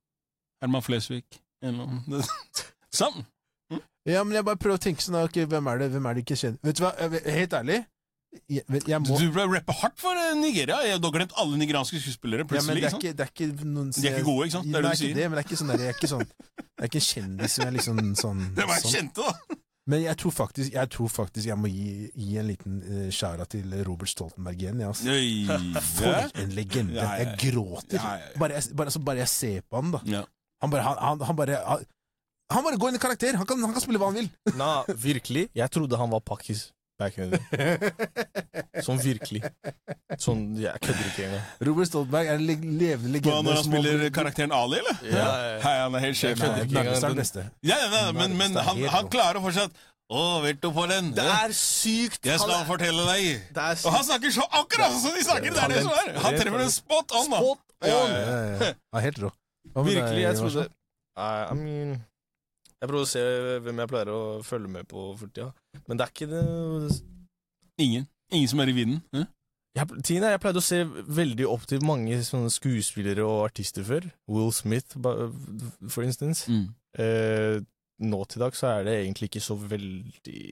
Herman Flesvig. En eller annen. Something. Ja, men jeg bare prøver å tenke sånn, ok, hvem er det, hvem er det ikke kjendis? Vet du hva, jeg- helt ærlig, jeg, jeg må Du ble rapper hardt for eh, Nigeria. Jeg har glemt alle nigerianske skuespillere Ja, men plutselig. det er ikke sant? ikke, det er ikke noen De er ikke gode, ikke sant? Det er det Nei, du sier. ikke det, men det er ikke sånn der, jeg er ikke sånn Jeg er ikke en kjendis som er liksom sånn, Det var jeg sånn. kjente, da. Men jeg tror faktisk jeg, tror faktisk jeg må gi, gi en liten uh, skjæra til Robert Stoltenberg igjen. Ja, altså. Øy. For Ja. en legende. Ja, ja, ja. Jeg gråter. Ja, ja, ja. Bare, jeg, bare, altså, bare jeg ser på han, da. Ja. Han bare, han, han, han bare han, han bare går inn i karakter. Han kan, han kan spille hva han vil. Nei, virkelig. Jeg trodde han var pakkis back in the day. Sånn virkelig. Sånn, jeg kødder ikke engang. Robert Stoltenberg er en le levende Hva, legende. når han som spiller må- karakteren Ali, eller? Ja, Hei, han er helt sjef. Jeg kødder Nei, ikke engang. nærmest er den Den- beste. Ja, ja, ja, men, men han, han klarer fortsatt Å, vet du på den? Det er sykt! Jeg skal Han er- fortelle deg. Det er Og han sykt. snakker så akkurat sånn som de snakker. Det er det som er. Han treffer en spot on, da. Spot Ja, ja, on! ja. Ja, ja, ja. Ja, helt rå. Hva med Virkelig, deg, jeg Marsha? trodde Nei, I mean Jeg prøver å se hvem jeg pleier å følge med på for tida. Men det er ikke det Ingen. Ingen som er i vinden. Ja? jeg, tiden er, jeg pleide å se veldig opp til mange sånne skuespillere og artister før. Will Smith, ba- for instance. Mm. Eh, nå til dag så er det egentlig ikke så veldig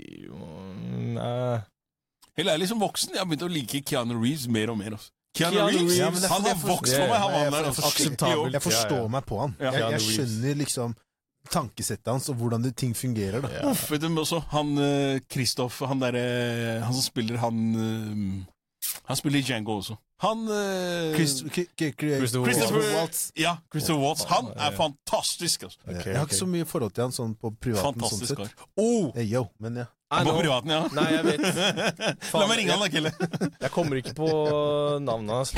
mm, eh. Helt ærlig, som voksen, jeg har begynt å like Keanu Reeves mer og mer. Altså. Keanu, Keanu Reeves, Reeves. Ja, men det er han fordi har jeg vokst forstår- for meg, han Nei, jeg mannen der. forstår- Altså. akseptabelt. Jeg forstår Ja, ja. meg på han. Ja. Jeg, jeg Keanu Reeves. skjønner liksom tankesettet hans og hvordan det, ting fungerer. da. Ja. Uff, vet du også, han eh, Kristoff, han derre Han som spiller han eh, Han spiller i Django også. Han eh, Chris, K- K- K- Christopher Christopher Waltz. Ja, Christopher Waltz. Han er fantastisk, altså. Ok, jeg har ok. ikke så mye forhold til han sånn på privaten. sånn Fantastisk sett. kar. Oh, Eh, yo, men ja. I på know. privaten, ja. Nei, jeg vet. La meg ringe han da, Kelle. Jeg kommer ikke på navnet hans.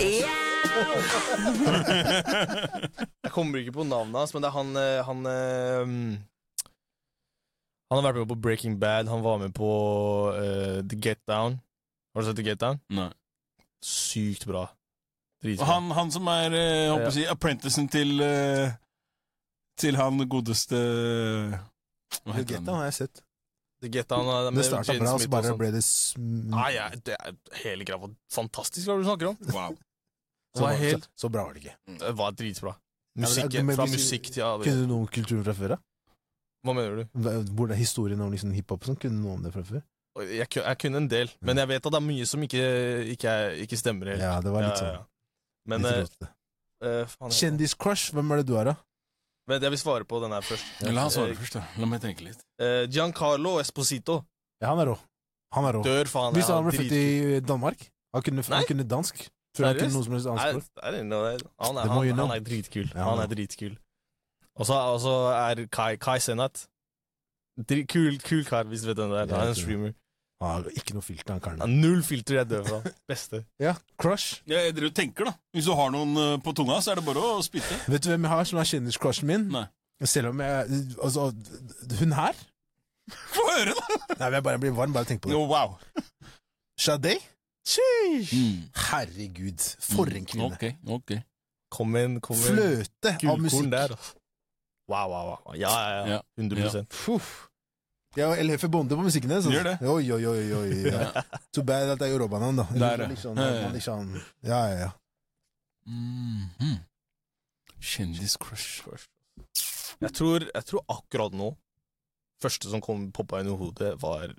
Jeg kommer ikke på navnet hans, men det er han eh, Han, eh, han har vært med på Breaking Bad. Han var med på eh, The Get Down. Har du sett The Get Down? Nei. Sykt bra. Og Dritbra. han, han som er eh, jeg håper å si, apprenticen til eh, Til han godeste Hva heter Getta han? har jeg sett. The Get Down er Det med starta Jaden bra, Smith så og bare sånt. ble det sm... Nei, jeg, det er hele greia var fantastisk, hva er det du snakker om. Wow. Det så, var helt så, så bra var det ikke. Det var dritbra. men Musikk, det er- men fra hvis- musikk til ja, Kunne du noe om kulturen fra før? da? Hva mener du? Hva- Hvordan er historien om liksom hiphop? og sånn? Kunne du noe om det fra før? Jeg, ku- jeg kunne en del, men jeg vet at det er mye som ikke, ikke, er, ikke stemmer helt. Ja, det var litt Ja, sånn. ja, ja. Men litt eh, rotete. eh, faen, jeg- Kjendiscrush, hvem er det du er, da? Vent, jeg vil svare på den her først. La han svare Eh, først, da. La meg tenke litt. eh, Giancarlo Esposito Ja, han er rå. Han er rå. dør faen. Hvis jeg han har ble født dritkul- i Danmark Han kunne, Nei. han kunne dansk. Før han Seriøst? kunne noe som helst Nei, annet språk. I didn't know that. Han er, Det må you han, know. han er dritkul. Ja, Han han er dritkul. Og så og så er Kai, Kai Senat. Dri, kul, kul kar, hvis du vet hvem det er. Ja, Han er en jeg tror det. streamer. Han har ikke noe filter, han karen. Han har null filter, jeg dør fra. Beste. Ja, crush. Jeg driver og tenker, da. Hvis du har noen eh, på tunga, så er det bare å spytte. Vet du hvem jeg har som er kjendiscrushen min? Nei. Selv om jeg Altså, hun her Få høre, da! Nei, jeg bare blir varm bare av å tenke på det. Jo, wow. Sade? Sheesh. Mm. Herregud, for en kvinne. Ok, ok. Kom inn, kom inn. Fløte av Gullkorn musikk. der. altså. Wow, wow, wow. Ja, ja, ja. Ja. hundre prosent. Puff. Jeg og El Hefe bonder på musikken deres. Gjør det. Oi, oi, oi, oi. Ja. Så bad at jeg gjør robben han, da. Det er det. Liksom, Ja, ja. man liksom, ja, ja, ja. Mm. Kjendiscrush. Jeg tror, jeg tror akkurat nå første som kom poppa inn i hodet, var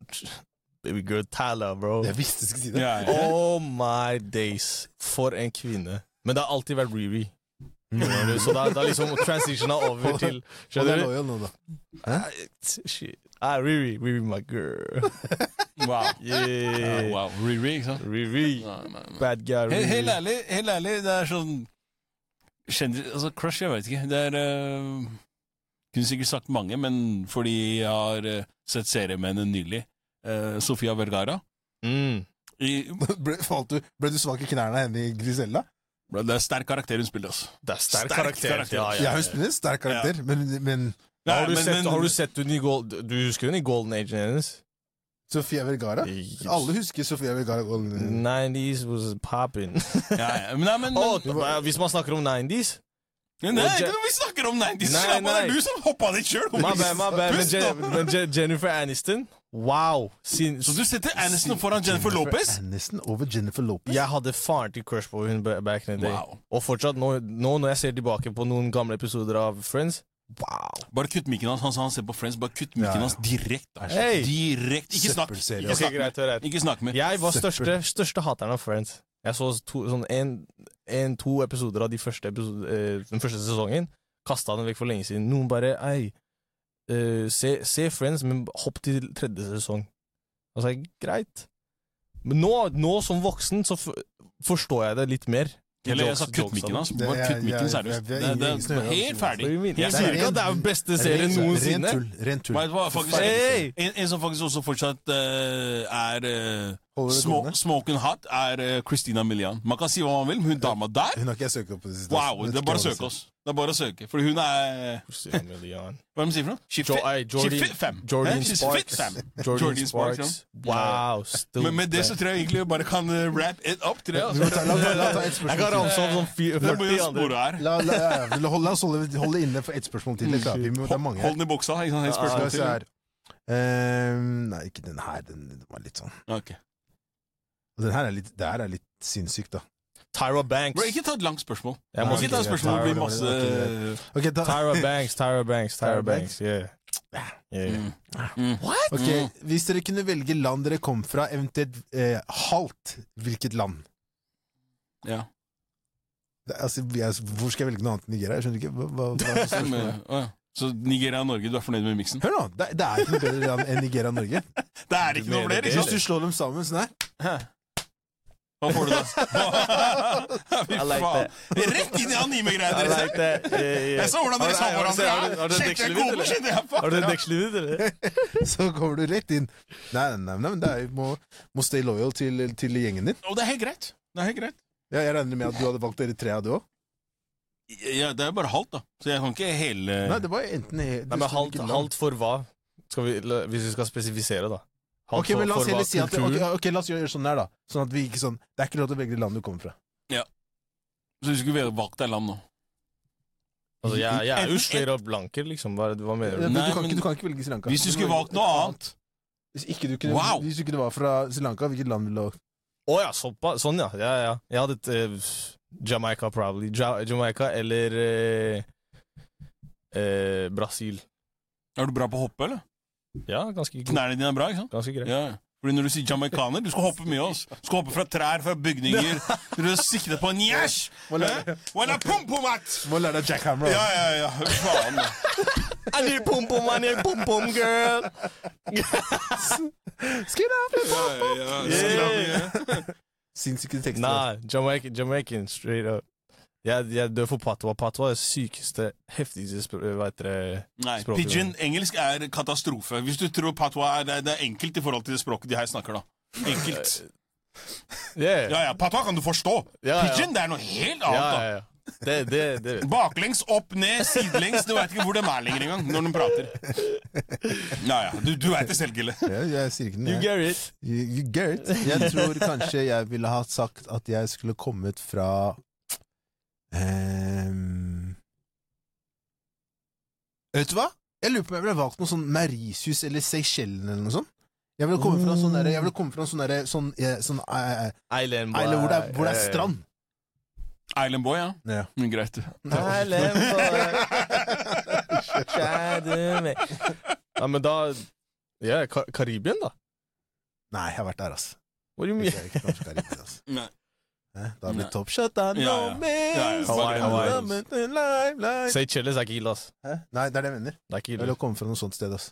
Baby girl Tala, bro. Jeg visste du skulle si det. Ja, ja. Oh my days. For en kvinne. Men det har alltid vært Riri. Skjønner du? Så da, da liksom transitiona over til Og det Skjønner er du? loyal nå, da. Ah, shit. Ah, Riri. Riri, my girl. Wow. Yeah. Ja, wow. Riri, ikke sant? Riri. Nei, nei, nei. Bad guy Helt, Riri. helt ærlig, helt ærlig, det er sånn kjendis, altså crush, jeg vet ikke. Det er uh, kunne sikkert sagt mange, men fordi jeg har uh, sett serien med henne nylig. Uh, Sofia Vergara. Mm. I, Ble, falt du, ble du svak i knærne av henne i Grisella? bro, det er sterk karakter hun spiller, altså. Det er sterk, Sterk karakter. karakter. Ja, ja, Ja, ja. hun spiller en sterk karakter, men, men Har du, Nei, men- sett, men- har du sett hun i gold, du husker hun i Golden Age hennes? Sofia Vergara? Alle husker Sofia Vergara. nineties was popping. Ja, ja. Men, nei, men, men, Oh, hvis man snakker om nineties men det er ikke noe vi snakker om nineties. Nei, Slapp av, det nei. er du som hoppa dit sjøl. My bad, my bad. Men, Je men Je Jennifer Aniston, wow. Sin, Så du setter Aniston foran Jennifer Lopez? Aniston over Jennifer Lopez? jeg hadde faren til crush på hun ba- back in the day. Wow. Og fortsatt, nå, nå når jeg ser tilbake på noen gamle episoder av Friends, wow. Bare kutt mikken hans. Han sa han ser på Friends. Bare kutt mikken Ja, ja. hans direkte. altså. Hey. Direkte. Ikke snakk. Søppelserie. Ikke Ok, snakk greit, med. greit. Ikke snakk med. Jeg var Søppel. største, største hateren av Friends. Jeg så to, sånn en, en, to episoder av de første episode, eh, den første sesongen. Kastet den vekk for lenge siden. Noen bare, ei, eh, se, se Friends, men hopp til tredje sesong. Og så er jeg, greit. Men nå, nå som voksen, så f forstår jeg det litt mer. Eller jeg Jokes- sa kutt jokes mikken av hans. Det Bare er- kutt mikken, jeg- seriøst. jeg- Det, jeg- det, ingen det snø, er helt altså. ferdig. Hva du mener? Jeg Helt sier ferdig. ikke at det er den beste serien Rent- noensinne. Rent tull. Rent tull. Vet du hva, faktisk, Hey! en, en som faktisk også fortsatt eh, er uh, Holder det små, gående. smoking hot, er eh, Christina Milian. Man kan si hva man vil, men hun dama der, Hun har ikke jeg søkt opp på det siste. wow, Men det er bare å skal jeg søke oss. Det er bare å søke. For hun er Christina Milian. Hva er det de sier for noe? She Jo, fit, ei, she Jordan- fit fam. Jordan Hæ? She's Sparks. fit fam. Jordan, Jordan Sparks, Sparks. ja. Wow, still Men med det så tror jeg egentlig vi bare kan uh, wrap it up til det. Du må ta- La, la, la ta et Jeg kan spørsmål til. ramse opp sånn fi- Det er førti mye andre. spor her. La, la, ja, ja. La, hold, la oss holde, holde inne for ett spørsmål til. Det, er klart. Vi må, det er mange Hold her. den i buksa. Ikke sant? Et Skal spørsmål vi se til. her. Ehm, nei, ikke den her. Den, den var litt sånn. Ok. Og den her er litt, det her er litt sinnssykt, da. Tyra Banks. Bro, ikke ta et langt spørsmål. Jeg må Ikke ta et ikke- spørsmål, det blir Tyra- masse Ok, da, Tyra Banks, Tyra Banks, Tyra Tyra Banks, yeah. yeah. Mm. Mm. ok, Mm. Hvis dere kunne velge land dere kom fra, eventuelt eh, halvt, hvilket land? Ja. Det, altså, jeg, hvor skal jeg velge noe annet enn Nigeria? Jeg skjønner ikke. Hva, hva, hva er Men, spørsmålet? å ja. Så Nigeria og Norge, du er fornøyd med miksen? Hør nå, det, det er ikke noe bedre land enn Nigeria og Norge. Det er ikke noe flere, ikke Hvis sant? du slår dem sammen sånn her Hva får du da? Fy I like faen. Rett inn i I anime-greiene like deres! that. Yeah, yeah. Jeg så hvordan dere Har du- sa har du- hverandre. har du- har du Kjente jeg dekselet koden, eller? kjente jeg Har du fucker. dekselet eller? så kommer du rett inn. Nei, nei, nei, nei men det er, må, må stay loyal til, til gjengen din. Og det er helt greit. Det er helt greit. Ja, jeg regner med at du hadde valgt Eritrea, du òg? Ja, det er bare halvt, da. Så jeg kan ikke hele Nei, det var enten he- Nei, men halvt, hvilket land. halvt for hva? Skal vi, la- hvis vi skal spesifisere, da. Halvt Ok, men la oss for heller hva? si at Kulturen? ok, ok, la oss gjøre sånn her, da. Sånn at vi ikke sånn Det er ikke lov til å velge land du kommer fra. Så du skulle valgt deg land nå? Altså, jeg, jeg er jo Enten- straight up blanker, liksom. Hva, hva mener Ja, du? men Nei, du, kan men- ikke, du kan ikke velge Sri Lanka. Hvis du må skulle velge valgt noe annet Hvis ikke du kunne, Wow. hvis du ikke var fra Sri Lanka, hvilket land ville du valgt? Å ja, såpass. Sånn, ja. ja, ja. Jeg hadde et eh, Jamaica, probably. Ja, Jamaica eller eh, eh, Brasil. Er du bra på å hoppe, eller? Ja, ganske, Knærne dine er bra, ikke sant? ganske greit. Ja. Fordi når du sier jamaikaner, du skal hoppe mye også. Du skal hoppe fra trær, fra bygninger. Du skal sikte på en njæsj! Må lære, Walla pum-pumat! må lære deg Jack Hammer. Ja, da. ja, ja. Faen, da. I need pom-pom, I need pom-pom, girl! Skriv det! Ja, ja, ja. Sinnssyke tekster. Nei, Jamaican, Jamaican, straight up. Jeg, jeg dør for patwa. Patwa er det sykeste, heftigste spr- hva heter det? Nei, Språket, pidgin engelsk er katastrofe. Hvis du tror patwa er, det er- det er enkelt i forhold til det språket de her snakker, da. Enkelt. Yeah. Ja, ja, patwa kan du forstå. Ja, ja. Pidgin, det er noe helt Ja, annet, ja, da. ja. Det, det, det. Baklengs, opp, ned, sidelengs. Du vet ikke hvor de er lenger engang når de prater. Ja, ja. Du, du vet det selv, Gille. Ja, jeg sier ikke den, You jeg. get it. You, you get it. Jeg tror kanskje jeg ville ha sagt at jeg skulle kommet fra um, Vet du hva? Jeg lurer på om jeg ville valgt noe sånn Mauritius eller Seychellen eller noe sånt. Jeg ville komme fra sånn der, jeg ville komme fra sånn der, sånn, eh, sånn eh, Island boy. Island hvor det er, hvor det er strand. Island Boy, ja. Ja. Mm, greit. Island boy. Kjære meg. Ja, men da Ja, Ka Karibien, da. Nei, jeg har vært der, ass. What do you Jeg mean? er ikke kanskje Karibien, ass. Nei. Eh, Da blir Nei. Top Shot da, Ja, no ja. man. Ja, ja. Hawaii, Hawaii. Live, live. Seychelles er ikke ille, ass. Hæ? Nei, det er det jeg mener. Det er ikke Jeg ille. ville komme fra noe sånt sted, ass.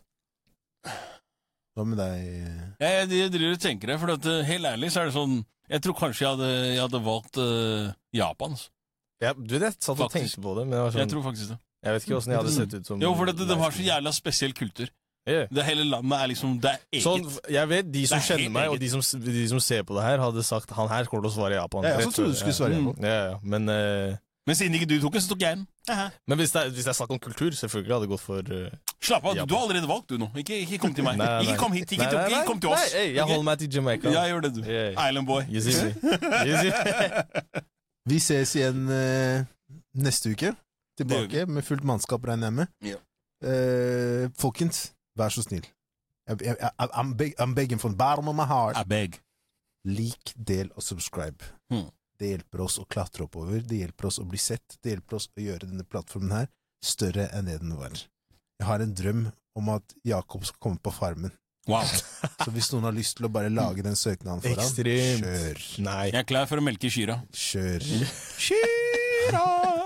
Hva med deg? Jeg, jeg, jeg driver og tenker det, for at, uh, helt ærlig så er det sånn jeg tror kanskje jeg hadde, jeg hadde valgt uh, Japan. Altså. Ja, du vet, jeg satt og Faktisk. tenkte på det, men jeg, var sånn, Jeg tror faktisk det. jeg vet ikke hvordan jeg hadde sett ut som Jo, for det, de har så jævla spesiell kultur. Yeah. Det hele landet er liksom Det er eget. Sånn, jeg vet, de som Det er kjenner helt meg, og eget. de som, de som ser på det her, hadde sagt han her kommer til å svare Japan. Ja, jeg Rett også trodde du før- skulle svare ja. Japan. Ja, ja, men, eh, Men siden ikke du tok den, så tok jeg den. men hvis det, er- hvis det er snakk om kultur, selvfølgelig hadde jeg gått for eh, Slapp av, du, Japan. du har allerede valgt, du nå. Ikke, ikke kom til meg. Nei, nei, nei. Ikke kom hit, ikke, Nei, til, nei, ikke nei, kom til oss. Nei, hey, jeg Ok? holder meg til Jamaica. Ja, gjør det, du. Yeah. Island Boy. You see me? You see me? Vi ses igjen eh, neste uke. Det gjør Tilbake med fullt mannskap, regner jeg med. Ja. Eh, folkens, vær så snill. Jeg, jeg, jeg, I'm, beg, I'm begging from the bottom of my heart. I beg. Lik, del og subscribe. Hmm. Det hjelper oss å klatre oppover. Det hjelper oss å bli sett. Det hjelper oss å gjøre denne plattformen her større enn det den var. Jeg har en drøm om at Jakob skal komme på Farmen. Wow. Så hvis noen har lyst til å bare lage den søknaden foran, Ekstremt. kjør. Nei. Jeg er klar for å melke kyra. Kjør. Kyra!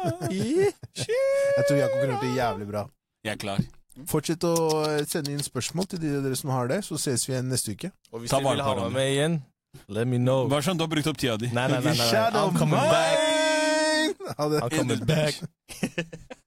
Jeg tror Jakob kunne gjort det jævlig bra. Jeg er klar. Fortsett å sende inn spørsmål til de dere som har det, så ses vi igjen neste uke. Og hvis Ta dere vare vil på ha meg hverandre. med igjen, let me know. Bare sånn, du har brukt opp tida di. Nei, nei, nei, nei, nei. Shadow I'm coming back. mine! Ha det. I'm coming back.